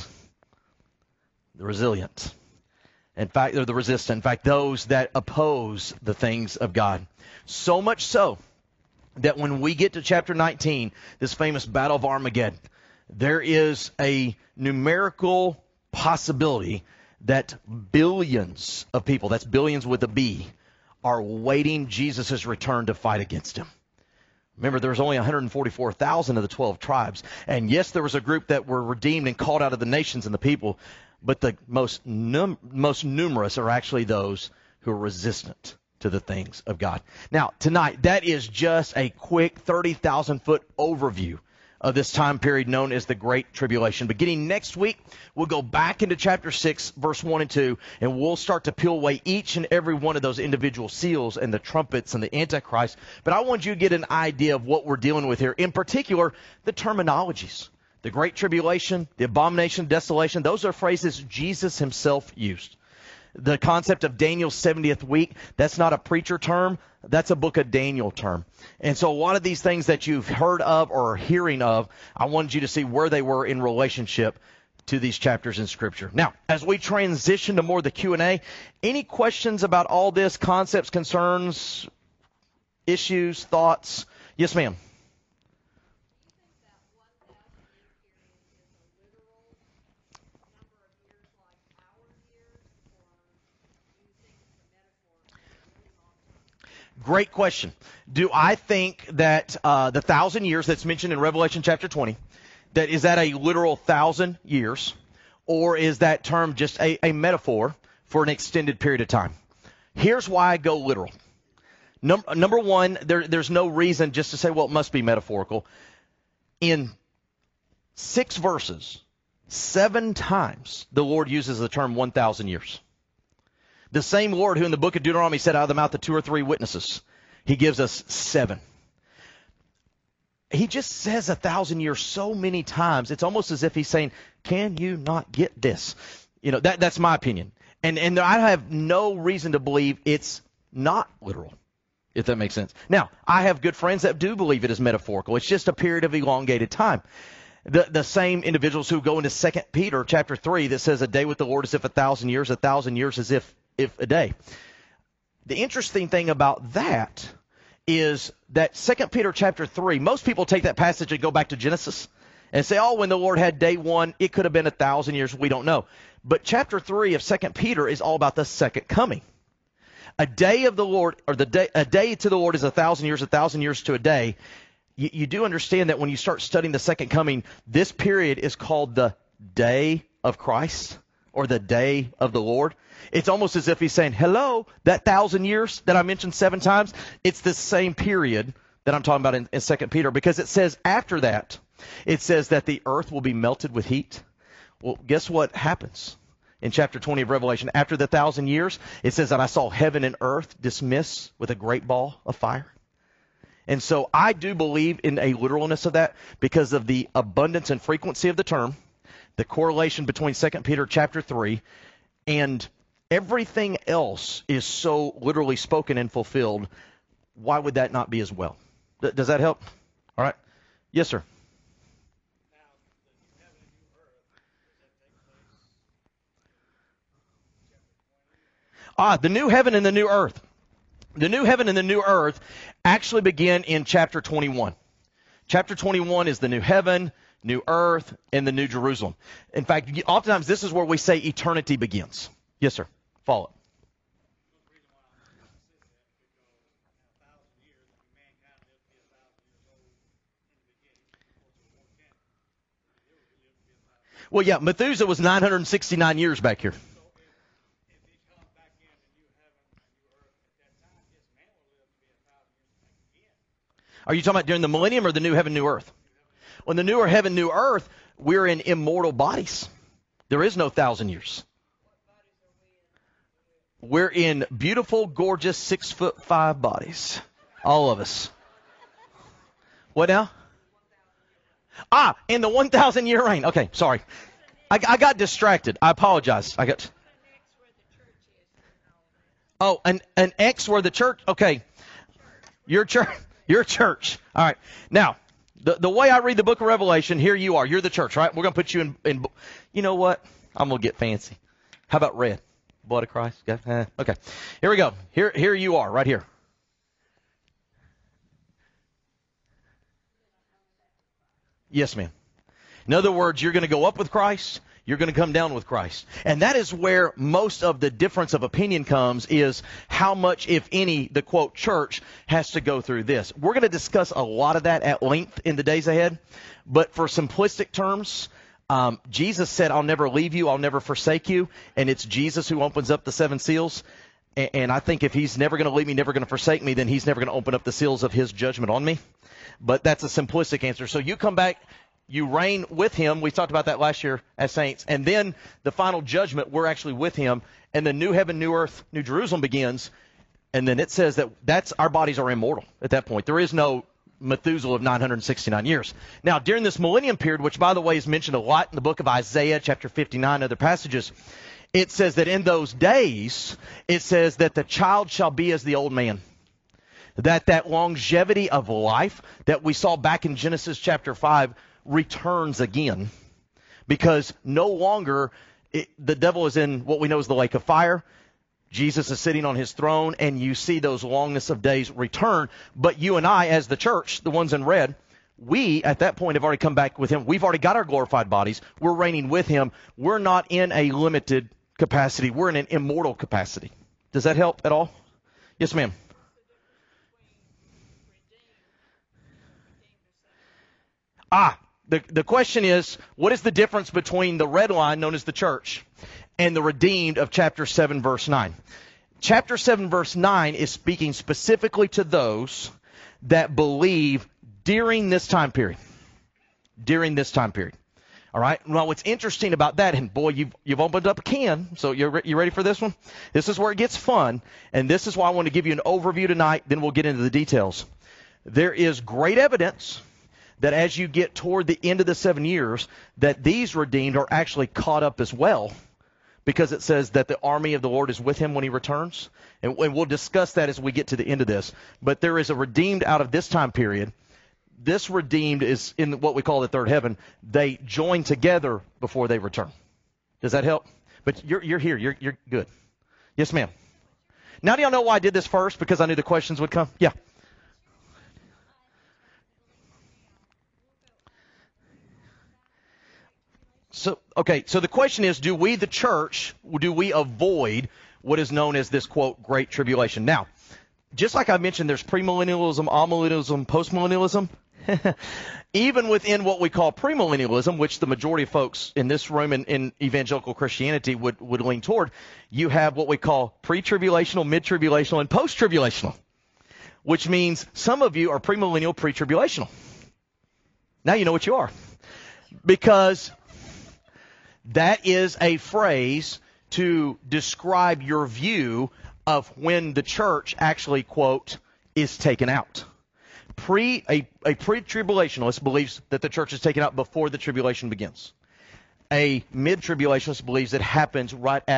The resilient. In fact, they're the resistant. In fact, those that oppose the things of God. So much so that when we get to chapter nineteen, this famous Battle of Armageddon, there is a numerical possibility that billions of people, that's billions with a B, are waiting Jesus' return to fight against him. Remember, there was only one hundred forty-four thousand of the twelve tribes. And yes, there was a group that were redeemed and called out of the nations and the people, but the most num- most numerous are actually those who are resistant to the things of God. Now, tonight, that is just a quick thirty thousand foot overview of this time period known as the Great Tribulation. Beginning next week, we'll go back into chapter six, verse one and two, and we'll start to peel away each and every one of those individual seals and the trumpets and the Antichrist. But I want you to get an idea of what we're dealing with here. In particular, the terminologies. The Great Tribulation, the abomination of desolation, those are phrases Jesus himself used. The concept of Daniel's seventieth week, that's not a preacher term. That's a book of Daniel term. And so a lot of these things that you've heard of or are hearing of, I wanted you to see where they were in relationship to these chapters in Scripture. Now, as we transition to more of the Q and A, any questions about all this, concepts, concerns, issues, thoughts? Yes, ma'am. Great question. Do I think that uh, the thousand years that's mentioned in Revelation chapter twenty, that is that a literal thousand years, or is that term just a, a metaphor for an extended period of time? Here's why I go literal. Num- number one, there, there's no reason just to say, well, it must be metaphorical. In six verses, seven times the Lord uses the term one thousand years. The same Lord who in the book of Deuteronomy said out of the mouth of two or three witnesses, he gives us seven. He just says a thousand years so many times, it's almost as if he's saying, can you not get this? You know, that that's my opinion. And, and I have no reason to believe it's not literal, if that makes sense. Now, I have good friends that do believe it is metaphorical. It's just a period of elongated time. The the same individuals who go into Second Peter chapter three that says a day with the Lord is if a thousand years, a thousand years as if if a day. The interesting thing about that is that Second Peter chapter three, most people take that passage and go back to Genesis and say, oh, when the Lord had day one, it could have been a thousand years. We don't know. But chapter three of Second Peter is all about the second coming. A day of the Lord, or the day, a day to the Lord is a thousand years, a thousand years to a day. You, you do understand that when you start studying the second coming, this period is called the day of Christ or the day of the Lord. It's almost as if he's saying, hello, that thousand years that I mentioned seven times, it's the same period that I'm talking about in, in Second Peter, because it says after that, it says that the earth will be melted with heat. Well, guess what happens in chapter twenty of Revelation? After the thousand years, it says that I saw heaven and earth dismiss with a great ball of fire. And so I do believe in a literalness of that because of the abundance and frequency of the term, the correlation between Second Peter chapter three and everything else is so literally spoken and fulfilled, why would that not be as well? Th- does that help? All right. Yes, sir. Ah, the new heaven and the new earth. The new heaven and the new earth actually begin in chapter twenty-one. Chapter twenty-one is the new heaven, new earth, and the new Jerusalem. In fact, oftentimes this is where we say eternity begins. Yes, sir. Follow. Well, yeah, Methuselah was nine hundred sixty-nine years back here. Are you talking about during the millennium or the new heaven, new earth? When the newer heaven, new earth, we're in immortal bodies. There is no thousand years. We're in beautiful, gorgeous, six foot five bodies. All of us. What now? Ah, in the one thousand year reign. Okay, sorry. I, I got distracted. I apologize. I got. Oh, an an X where the church. Okay, your church. Your church. All right. Now, the the way I read the book of Revelation, here you are. You're the church, right? We're going to put you in, in. You know what? I'm going to get fancy. How about red? Blood of Christ. Okay. Here we go. Here, here you are, right here. Yes, ma'am. In other words, you're going to go up with Christ. You're going to come down with Christ. And that is where most of the difference of opinion comes, is how much, if any, the, quote, church has to go through this. We're going to discuss a lot of that at length in the days ahead. But for simplistic terms, um, Jesus said, I'll never leave you, I'll never forsake you. And it's Jesus who opens up the seven seals. And, and I think if he's never going to leave me, never going to forsake me, then he's never going to open up the seals of his judgment on me. But that's a simplistic answer. So you come back. You reign with him. We talked about that last year as saints. And then the final judgment, we're actually with him. And the new heaven, new earth, new Jerusalem begins. And then it says that that's our bodies are immortal at that point. There is no Methuselah of nine hundred sixty-nine years. Now, during this millennium period, which, by the way, is mentioned a lot in the book of Isaiah, chapter fifty-nine, other passages, it says that in those days, it says that the child shall be as the old man. That that longevity of life that we saw back in Genesis chapter five returns again, because no longer it, the devil is in what we know as the lake of fire. Jesus is sitting on his throne, and you see those longness of days return. But you and I, as the church, the ones in red, we at that point have already come back with him. We've already got our glorified bodies. We're reigning with him. We're not in a limited capacity. We're in an immortal capacity. Does that help at all? Yes, ma'am. Ah, the, the question is, what is the difference between the red line, known as the church, and the redeemed of chapter seven, verse nine? Chapter seven, verse nine is speaking specifically to those that believe during this time period. During this time period. All right? Now, what's interesting about that, and boy, you've, you've opened up a can, so you're, re- you ready for this one? This is where it gets fun, and this is why I want to give you an overview tonight, then we'll get into the details. There is great evidence that as you get toward the end of the seven years, that these redeemed are actually caught up as well, because it says that the army of the Lord is with him when he returns. And, and we'll discuss that as we get to the end of this. But there is a redeemed out of this time period. This redeemed is in what we call the third heaven. They join together before they return. Does that help? But you're, you're here. You're, you're good. Yes, ma'am. Now do y'all know why I did this first? Because I knew the questions would come? Yeah. So, okay, so the question is, do we, the church, do we avoid what is known as this, quote, great tribulation? Now, just like I mentioned, there's premillennialism, amillennialism, postmillennialism. Even within what we call premillennialism, which the majority of folks in this room in, in evangelical Christianity would, would lean toward, you have what we call pre-tribulational, mid-tribulational, and post-tribulational, which means some of you are premillennial, pre-tribulational. Now you know what you are. Because that is a phrase to describe your view of when the church actually, quote, is taken out. Pre a, a pre-tribulationalist believes that the church is taken out before the tribulation begins. A mid-tribulationalist believes it happens right at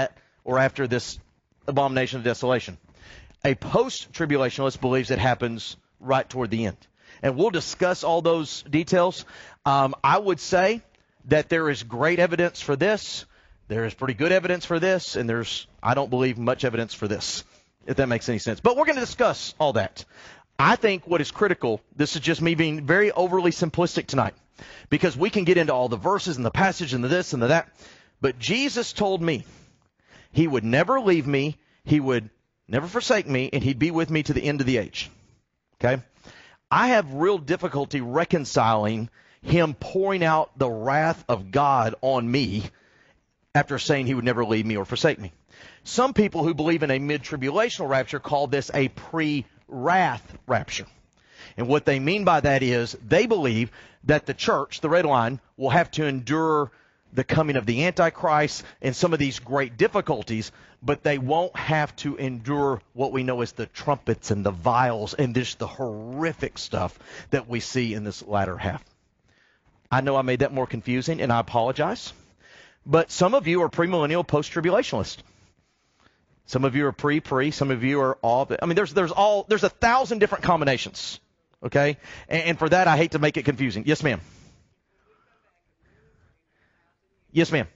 or after this abomination of desolation. A post-tribulationalist believes it happens right toward the end. And we'll discuss all those details. Um, I would say that there is great evidence for this. There is pretty good evidence for this. And there's, I don't believe, much evidence for this, if that makes any sense. But we're going to discuss all that. I think what is critical, this is just me being very overly simplistic tonight, because we can get into all the verses and the passage and the this and the that. But Jesus told me he would never leave me, he would never forsake me, and he'd be with me to the end of the age. Okay? I have real difficulty reconciling him pouring out the wrath of God on me after saying he would never leave me or forsake me. Some people who believe in a mid-tribulational rapture call this a pre-wrath rapture. And what they mean by that is they believe that the church, the red line, will have to endure the coming of the Antichrist and some of these great difficulties, but they won't have to endure what we know as the trumpets and the vials and this the horrific stuff that we see in this latter half. I know I made that more confusing, and I apologize. But some of you are premillennial post-tribulationalists. Some of you are pre-pre. Some of you are all. I mean, there's there's all there's a thousand different combinations. Okay, and, and for that, I hate to make it confusing. Yes, ma'am. Yes, ma'am.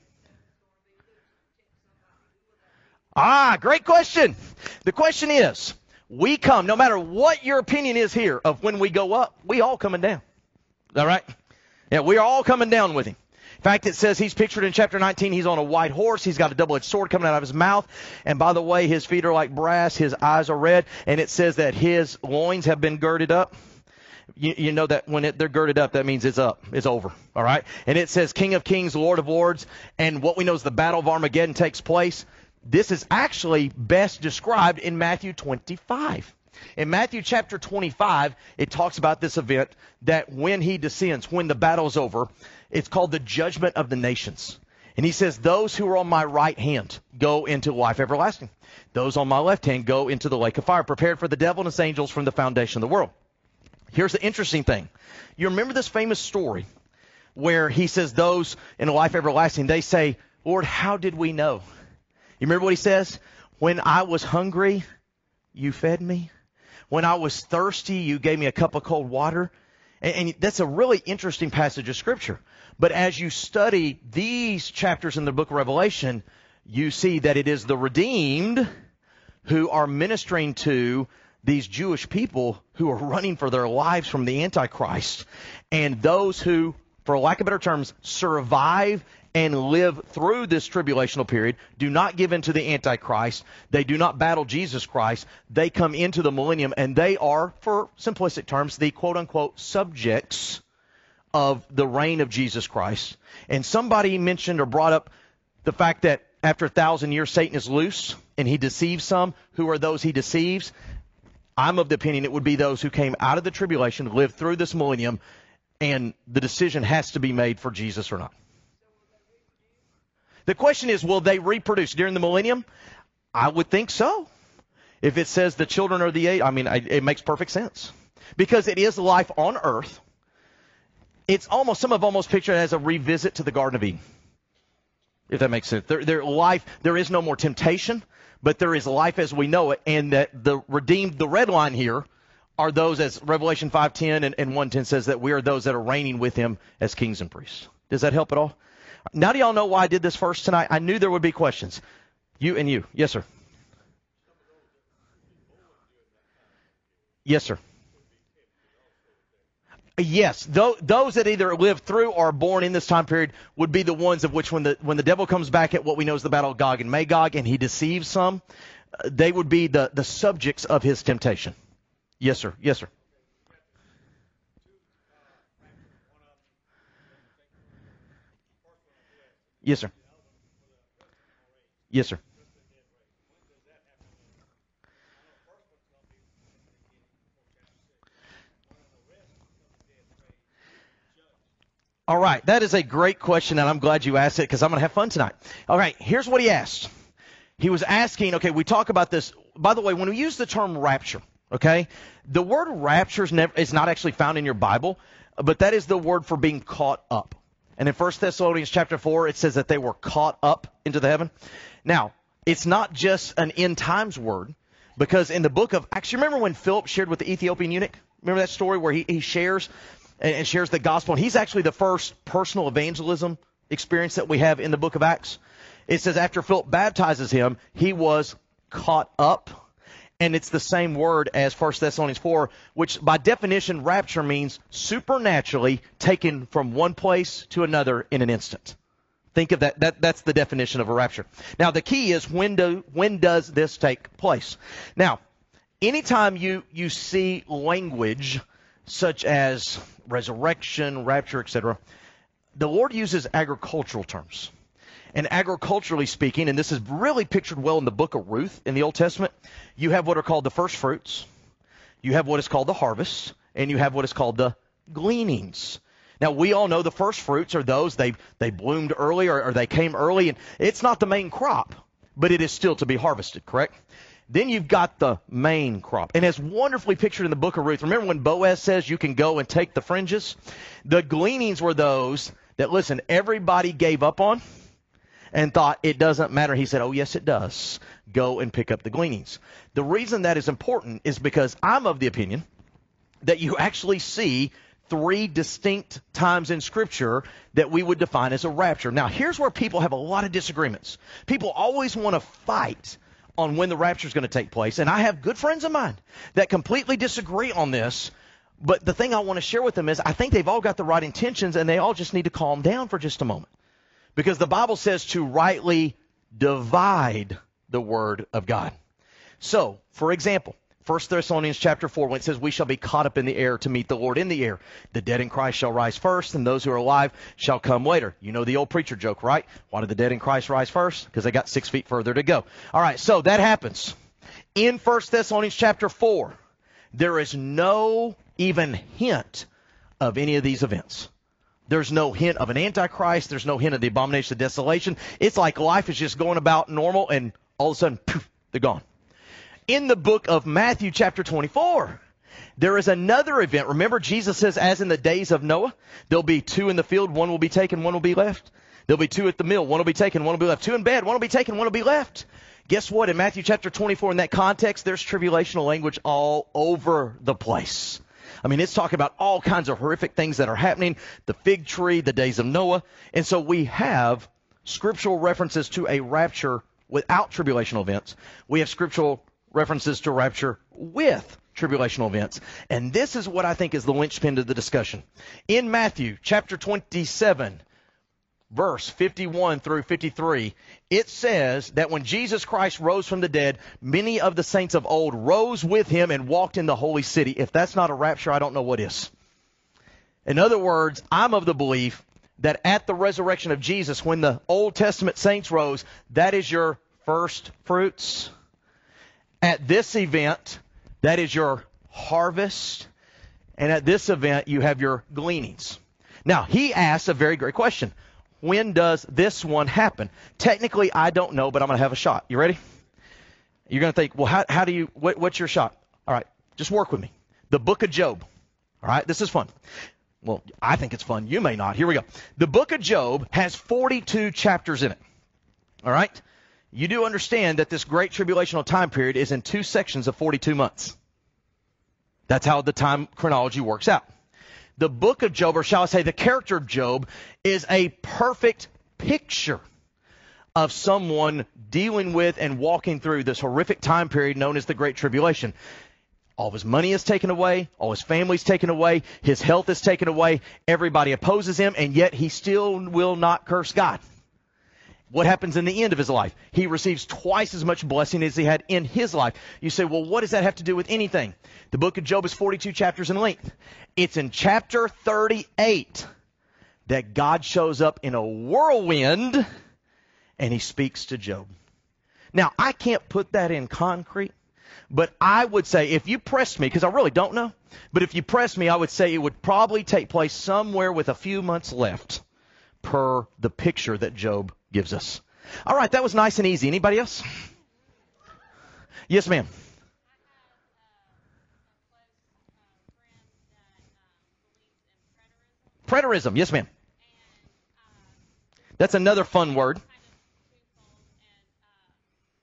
Ah, great question. The question is, we come, no matter what your opinion is here of when we go up, we all coming down. All right? Yeah, we are all coming down with him. In fact, it says he's pictured in chapter nineteen, he's on a white horse, he's got a double-edged sword coming out of his mouth, and by the way, his feet are like brass, his eyes are red, and it says that his loins have been girded up. You, you know that when it, they're girded up, that means it's up, it's over, all right? And it says King of Kings, Lord of Lords, and what we know is the Battle of Armageddon takes place. This is actually best described in Matthew twenty-five. In Matthew chapter twenty-five, it talks about this event that when he descends, when the battle is over, it's called the judgment of the nations. And he says, those who are on my right hand go into life everlasting. Those on my left hand go into the lake of fire, prepared for the devil and his angels from the foundation of the world. Here's the interesting thing. You remember this famous story where he says those in life everlasting, they say, Lord, how did we know? You remember what he says? When I was hungry, you fed me. When I was thirsty, you gave me a cup of cold water. And, and that's a really interesting passage of Scripture. But as you study these chapters in the book of Revelation, you see that it is the redeemed who are ministering to these Jewish people who are running for their lives from the Antichrist. And those who, for lack of better terms, survive and live through this tribulational period, do not give in to the Antichrist. They do not battle Jesus Christ. They come into the millennium, and they are, for simplistic terms, the quote-unquote subjects of the reign of Jesus Christ. And somebody mentioned or brought up the fact that after a thousand years, Satan is loose, and he deceives some. Who are those he deceives? I'm of the opinion it would be those who came out of the tribulation, lived through this millennium, and the decision has to be made for Jesus or not. The question is, will they reproduce during the millennium? I would think so. If it says the children are the age, I mean, it makes perfect sense. Because it is life on earth. It's almost, some have almost pictured it as a revisit to the Garden of Eden. If that makes sense. Their, their life, there is no more temptation, but there is life as we know it. And that the redeemed, the red line here, are those, as Revelation five ten and, and one ten says, that we are those that are reigning with him as kings and priests. Does that help at all? Now do y'all know why I did this first tonight? I knew there would be questions. You and you. Yes, sir. Yes, sir. Yes, those that either live through or are born in this time period would be the ones of which when the when the devil comes back at what we know is the battle of Gog and Magog and he deceives some, they would be the, the subjects of his temptation. Yes, sir. Yes, sir. Yes, sir. Yes, sir. All right, that is a great question, and I'm glad you asked it because I'm going to have fun tonight. All right, here's what he asked. He was asking, okay, we talk about this. By the way, when we use the term rapture, okay, the word rapture is, never, is not actually found in your Bible, but that is the word for being caught up. And in First Thessalonians chapter four, it says that they were caught up into the heaven. Now, It's not just an end times word, because in the book of Acts, you remember when Philip shared with the Ethiopian eunuch? Remember that story where he, he shares and, and shares the gospel? And he's actually the first personal evangelism experience that we have in the book of Acts. It says after Philip baptizes him, he was caught up. And it's the same word as First Thessalonians four, which by definition, rapture means supernaturally taken from one place to another in an instant. Think of that. that. That's the definition of a rapture. Now, the key is when do when does this take place? Now, anytime you, you see language such as resurrection, rapture, et cetera, the Lord uses agricultural terms. And agriculturally speaking, and this is really pictured well in the book of Ruth in the Old Testament, you have what are called the first fruits, you have what is called the harvest, and you have what is called the gleanings. Now, we all know the first fruits are those, they they bloomed early or, or they came early, and it's not the main crop, but it is still to be harvested, correct? Then you've got the main crop. And as wonderfully pictured in the book of Ruth, remember when Boaz says you can go and take the fringes? The gleanings were those that, listen, everybody gave up on and thought it doesn't matter. He said, oh, yes, it does. Go and pick up the gleanings. The reason that is important is because I'm of the opinion that you actually see three distinct times in Scripture that we would define as a rapture. Now, here's where people have a lot of disagreements. People always want to fight on when the rapture is going to take place. And I have good friends of mine that completely disagree on this. But the thing I want to share with them is I think they've all got the right intentions, and they all just need to calm down for just a moment. Because the Bible says to rightly divide the word of God. So, for example, First Thessalonians chapter four, when it says we shall be caught up in the air to meet the Lord in the air. The dead in Christ shall rise first, and those who are alive shall come later. You know the old preacher joke, right? Why did the dead in Christ rise first? Because they got six feet further to go. All right, so that happens. In First Thessalonians chapter four, there is no even hint of any of these events. There's no hint of an antichrist. There's no hint of the abomination of desolation. It's like life is just going about normal, and all of a sudden, poof, they're gone. In the book of Matthew chapter twenty-four, there is another event. Remember, Jesus says, as in the days of Noah, there'll be two in the field, one will be taken, one will be left. There'll be two at the mill, one will be taken, one will be left. Two in bed, one will be taken, one will be left. Guess what? In Matthew chapter twenty-four, in that context, there's tribulational language all over the place. I mean, it's talking about all kinds of horrific things that are happening, the fig tree, the days of Noah. And so we have scriptural references to a rapture without tribulational events. We have scriptural references to rapture with tribulational events. And this is what I think is the linchpin to the discussion. In Matthew chapter twenty-seven, verse fifty-one through fifty-three, it says that when Jesus Christ rose from the dead, many of the saints of old rose with him and walked in the holy city. If that's not a rapture, I don't know what is. In other words, I'm of the belief that at the resurrection of Jesus, when the Old Testament saints rose, that is your first fruits. At this event, that is your harvest. And at this event, you have your gleanings. Now, he asks a very great question. When does this one happen? Technically, I don't know, but I'm going to have a shot. You ready? You're going to think, well, how, how do you, what, what's your shot? All right, just work with me. The book of Job. All right, this is fun. Well, I think it's fun. You may not. Here we go. The book of Job has forty-two chapters in it. All right? You do understand that this great tribulational time period is in two sections of forty-two months. That's how the time chronology works out. The book of Job, or shall I say the character of Job, is a perfect picture of someone dealing with and walking through this horrific time period known as the Great Tribulation. All of his money is taken away. All his family is taken away. His health is taken away. Everybody opposes him, and yet he still will not curse God. What happens in the end of his life? He receives twice as much blessing as he had in his life. You say, well, what does that have to do with anything? The book of Job is forty-two chapters in length. It's in chapter thirty-eight that God shows up in a whirlwind and he speaks to Job. Now, I can't put that in concrete, but I would say if you pressed me, because I really don't know, but if you pressed me, I would say it would probably take place somewhere with a few months left per the picture that Job gives us. All right, that was nice and easy. Anybody else? Yes, ma'am. Preterism. Yes, ma'am. That's another fun word.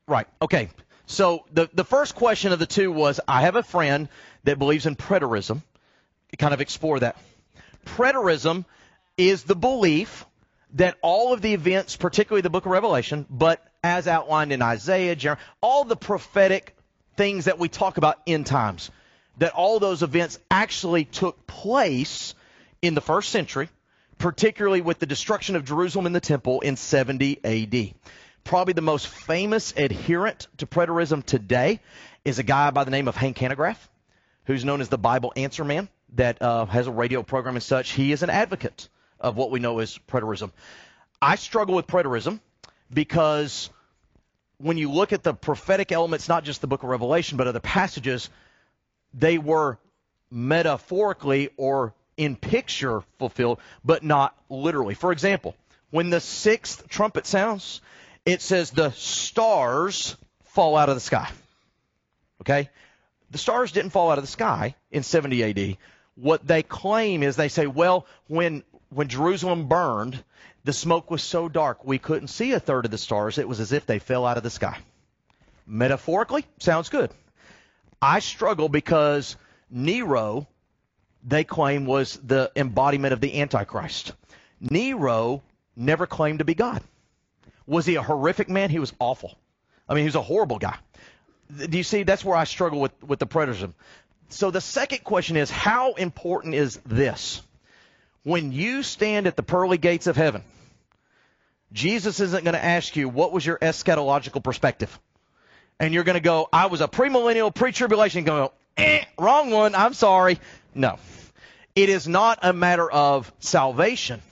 Right. Okay. So the, the first question of the two was, I have a friend that believes in preterism. Kind of explore that. Preterism is the belief that all of the events, particularly the book of Revelation, but as outlined in Isaiah, Jeremiah, all the prophetic things that we talk about in times, that all those events actually took place in the first century, particularly with the destruction of Jerusalem and the temple in seventy A D. Probably the most famous adherent to preterism today is a guy by the name of Hank Hanegraaff, who's known as the Bible Answer Man, that uh, has a radio program and such. He is an advocate of what we know as preterism. I struggle with preterism because when you look at the prophetic elements, not just the book of Revelation, but other passages, they were metaphorically or in picture fulfilled, but not literally. For example, when the sixth trumpet sounds, it says the stars fall out of the sky. Okay? The stars didn't fall out of the sky in seventy A D. What they claim is they say, well, when when Jerusalem burned, the smoke was so dark we couldn't see a third of the stars. It was as if they fell out of the sky. Metaphorically, sounds good. I struggle because Nero, they claim, was the embodiment of the Antichrist. Nero never claimed to be God. Was he a horrific man? He was awful. I mean, he was a horrible guy. Do you see? That's where I struggle with, with the preterism. So the second question is, how important is this? When you stand at the pearly gates of heaven, Jesus isn't going to ask you, what was your eschatological perspective? And you're going to go, I was a premillennial, pre-tribulation. Go, eh, wrong one, I'm sorry. No. It is not a matter of salvation.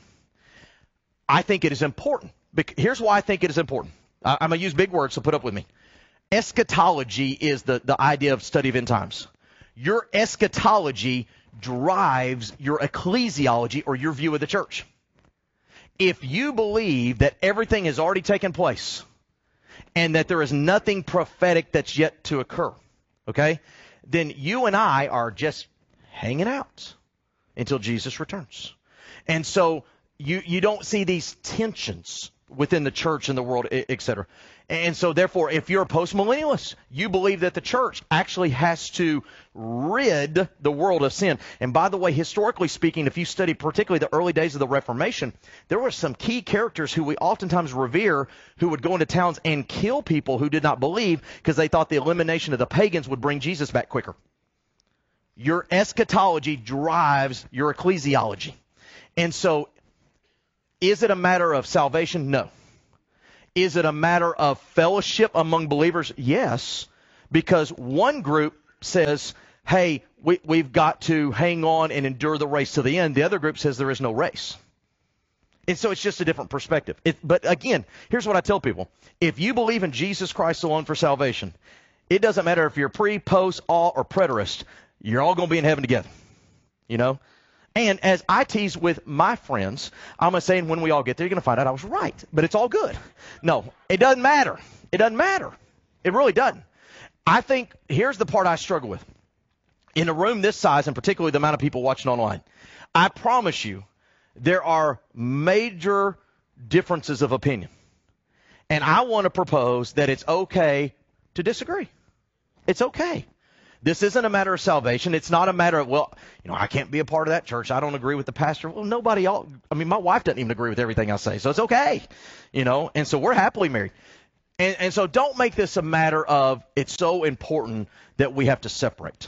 I think it is important. Here's why I think it is important. I'm going to use big words, so put up with me. Eschatology is the, the idea of study of end times. Your eschatology drives your ecclesiology or your view of the church. If you believe that everything has already taken place and that there is nothing prophetic that's yet to occur, okay, then you and I are just hanging out until Jesus returns. And so you, you don't see these tensions within the church and the world, et cetera. And so, therefore, if you're a postmillennialist, you believe that the church actually has to rid the world of sin. And by the way, historically speaking, if you study particularly the early days of the Reformation, there were some key characters who we oftentimes revere who would go into towns and kill people who did not believe because they thought the elimination of the pagans would bring Jesus back quicker. Your eschatology drives your ecclesiology. And so, is it a matter of salvation? No. Is it a matter of fellowship among believers? Yes, because one group says, hey, we, we've got to hang on and endure the race to the end. The other group says there is no race. And so it's just a different perspective. It, but again, here's what I tell people. If you believe in Jesus Christ alone for salvation, it doesn't matter if you're pre, post, all, or preterist. You're all going to be in heaven together. You know? And as I tease with my friends, I'm going to say, and when we all get there, you're going to find out I was right. But it's all good. No, it doesn't matter. It doesn't matter. It really doesn't. I think here's the part I struggle with. In a room this size, and particularly the amount of people watching online, I promise you there are major differences of opinion. And I want to propose that it's okay to disagree. It's okay. This isn't a matter of salvation. It's not a matter of, well, you know, I can't be a part of that church. I don't agree with the pastor. Well, nobody else. I mean, my wife doesn't even agree with everything I say, so it's okay, you know. And so we're happily married. And, and so don't make this a matter of it's so important that we have to separate.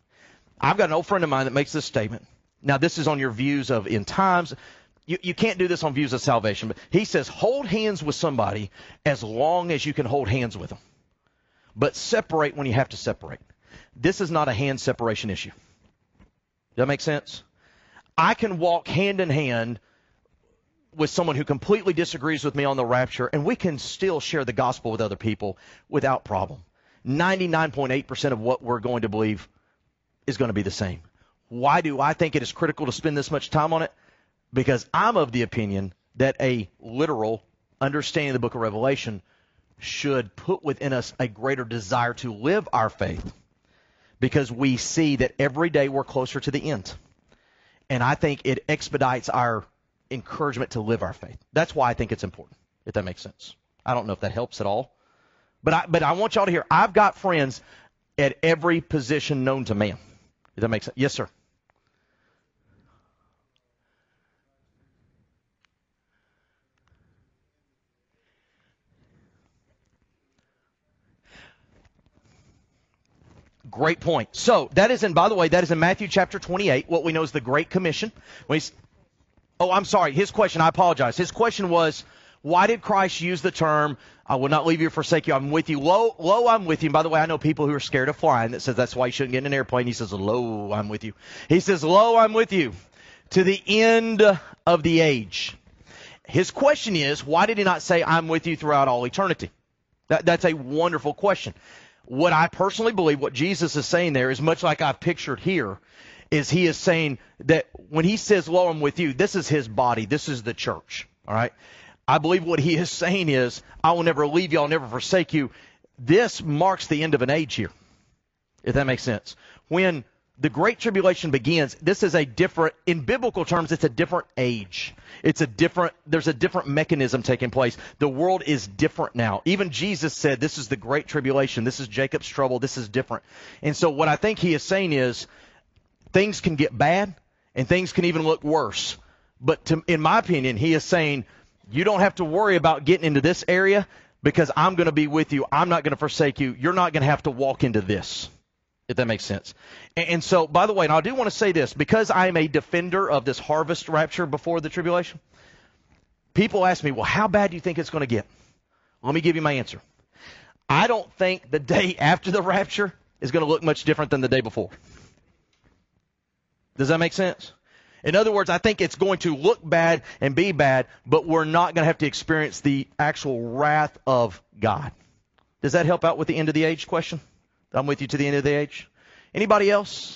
I've got an old friend of mine that makes this statement. Now, this is on your views of end times. You, you can't do this on views of salvation. But he says, hold hands with somebody as long as you can hold hands with them. But separate when you have to separate. This is not a hand separation issue. Does that make sense? I can walk hand in hand with someone who completely disagrees with me on the rapture, and we can still share the gospel with other people without problem. ninety-nine point eight percent of what we're going to believe is going to be the same. Why do I think it is critical to spend this much time on it? Because I'm of the opinion that a literal understanding of the book of Revelation should put within us a greater desire to live our faith. Because we see that every day we're closer to the end. And I think it expedites our encouragement to live our faith. That's why I think it's important, if that makes sense. I don't know if that helps at all, But I, but I want y'all to hear, I've got friends at every position known to man. Does that make sense? Yes, sir. Great point. So that is in, by the way, that is in Matthew chapter twenty-eight, what we know is the Great Commission. When he's, oh, I'm sorry. His question, I apologize. His question was, why did Christ use the term, I will not leave you or forsake you, I'm with you. Lo, lo, I'm with you. And by the way, I know people who are scared of flying that says that's why you shouldn't get in an airplane. He says, lo, I'm with you. He says, lo, I'm with you to the end of the age. His question is, why did he not say, I'm with you throughout all eternity? That, that's a wonderful question. What I personally believe, what Jesus is saying there is much like I've pictured here, is he is saying that when he says, lo, I'm with you, this is his body. This is the church. All right. I believe what he is saying is, I will never leave you. I'll never forsake you. This marks the end of an age here, if that makes sense. When the Great Tribulation begins, this is a different, in biblical terms, it's a different age. It's a different, there's a different mechanism taking place. The world is different now. Even Jesus said, this is the Great Tribulation. This is Jacob's trouble. This is different. And so what I think he is saying is, things can get bad and things can even look worse. But to, in my opinion, he is saying, you don't have to worry about getting into this area because I'm going to be with you. I'm not going to forsake you. You're not going to have to walk into this, if that makes sense. And, and so, by the way, and I do want to say this, because I am a defender of this harvest rapture before the tribulation, people ask me, well, how bad do you think it's going to get? Let me give you my answer. I don't think the day after the rapture is going to look much different than the day before. Does that make sense? In other words, I think it's going to look bad and be bad, but we're not going to have to experience the actual wrath of God. Does that help out with the end of the age question? I'm with you to the end of the age. Anybody else?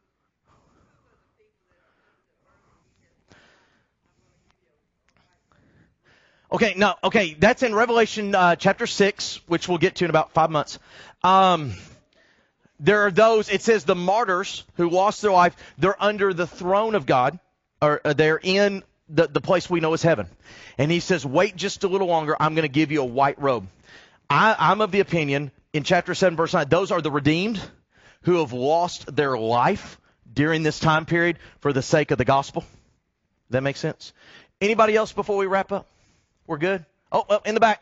Okay, no, okay, that's in Revelation uh, chapter six, which we'll get to in about five months. Um, there are those, it says the martyrs who lost their life, they're under the throne of God, or they're in the, the place we know as heaven. And he says, wait just a little longer, I'm going to give you a white robe. I, I'm of the opinion, in chapter seven, verse nine, those are the redeemed who have lost their life during this time period for the sake of the gospel. Does that make sense? Anybody else before we wrap up? We're good? Oh, well, in the back.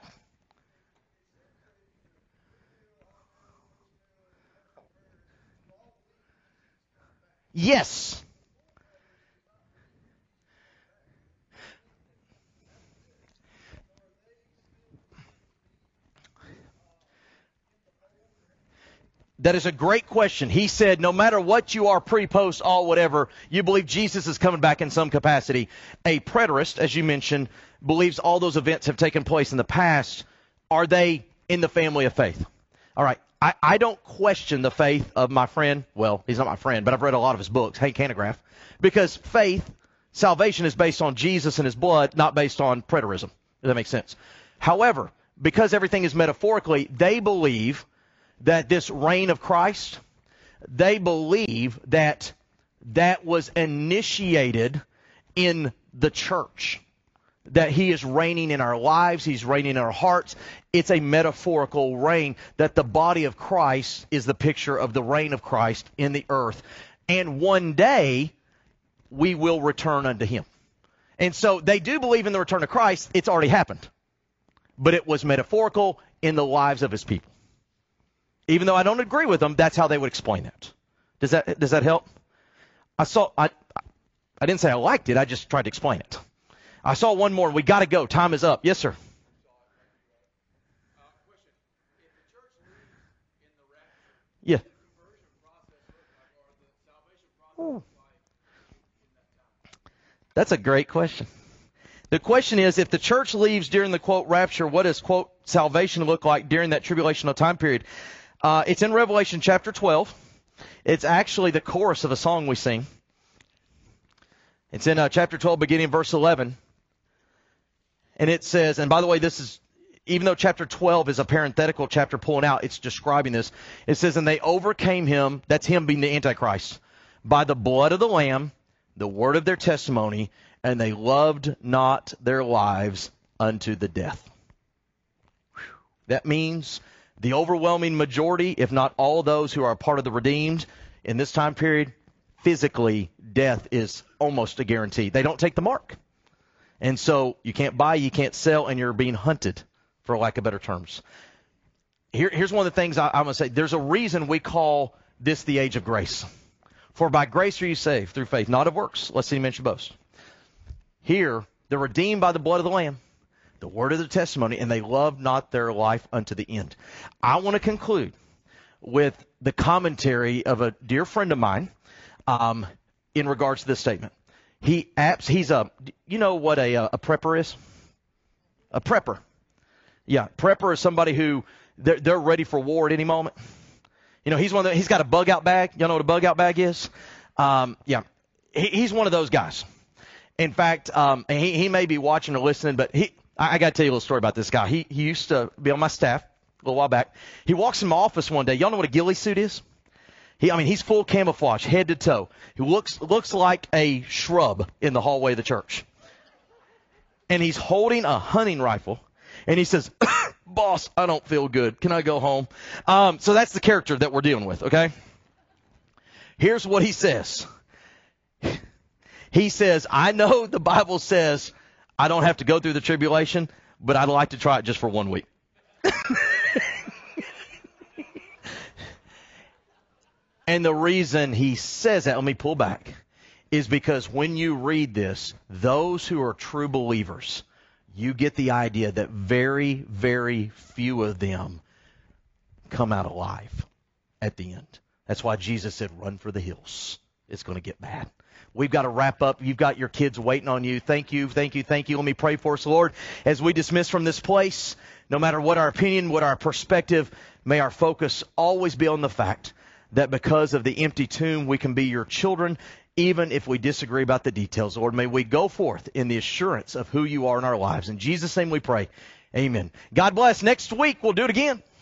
Yes. That is a great question. He said, no matter what you are, pre, post, all, whatever, you believe Jesus is coming back in some capacity. A preterist, as you mentioned, believes all those events have taken place in the past. Are they in the family of faith? All right. I, I don't question the faith of my friend. Well, he's not my friend, but I've read a lot of his books, Hank Hanegraaff, because faith, salvation is based on Jesus and his blood, not based on preterism. Does that make sense? However, because everything is metaphorically, they believe that this reign of Christ, they believe that that was initiated in the church, that he is reigning in our lives, he's reigning in our hearts. It's a metaphorical reign, that the body of Christ is the picture of the reign of Christ in the earth. And one day, we will return unto him. And so they do believe in the return of Christ. It's already happened. But it was metaphorical in the lives of his people. Even though I don't agree with them, that's how they would explain that. Does that does that help? I saw I I didn't say I liked it. I just tried to explain it. I saw one more. We got to go. Time is up. Yes, sir. Yeah. Ooh. That's a great question. The question is, if the church leaves during the, quote, rapture, what does, quote, salvation look like during that tribulational time period? Uh, it's in Revelation chapter twelve. It's actually the chorus of a song we sing. It's in uh, chapter twelve, beginning verse eleven. And it says, and by the way, this is, even though chapter twelve is a parenthetical chapter pulling out, it's describing this. It says, and they overcame him, that's him being the Antichrist, by the blood of the Lamb, the word of their testimony, and they loved not their lives unto the death. Whew. That means The overwhelming majority, if not all those who are a part of the redeemed in this time period, physically, death is almost a guarantee. They don't take the mark. And so you can't buy, you can't sell, and you're being hunted, for lack of better terms. Here, here's one of the things I, I'm going to say. There's a reason we call this the age of grace. For by grace are you saved through faith, not of works, lest any man should boast. Here, they're redeemed by the blood of the Lamb, the word of the testimony, and they love not their life unto the end. I want to conclude with the commentary of a dear friend of mine um, in regards to this statement. He apps, he's a, you know what a, a prepper is? A prepper. Yeah, prepper is somebody who, they're, they're ready for war at any moment. You know, he's one of the, he's got a bug out bag. Y'all know what a bug out bag is? Um, yeah, he, he's one of those guys. In fact, um, he, he may be watching or listening, but he, I, I got to tell you a little story about this guy. He, he used to be on my staff a little while back. He walks in my office one day. Y'all know what a ghillie suit is? He, I mean, he's full camouflage, head to toe. He looks looks like a shrub in the hallway of the church. And he's holding a hunting rifle, and he says, "Boss, I don't feel good. Can I go home?" Um, so that's the character that we're dealing with, okay? Here's what he says. He says, "I know the Bible says I don't have to go through the tribulation, but I'd like to try it just for one week." And the reason he says that, let me pull back, is because when you read this, those who are true believers, you get the idea that very, very few of them come out alive at the end. That's why Jesus said, run for the hills. It's going to get bad. We've got to wrap up. You've got your kids waiting on you. Thank you, thank you, thank you. Let me pray for us, Lord. As we dismiss from this place, no matter what our opinion, what our perspective, may our focus always be on the fact that because of the empty tomb, we can be your children, even if we disagree about the details. Lord, may we go forth in the assurance of who you are in our lives. In Jesus' name we pray. Amen. God bless. Next week, we'll do it again.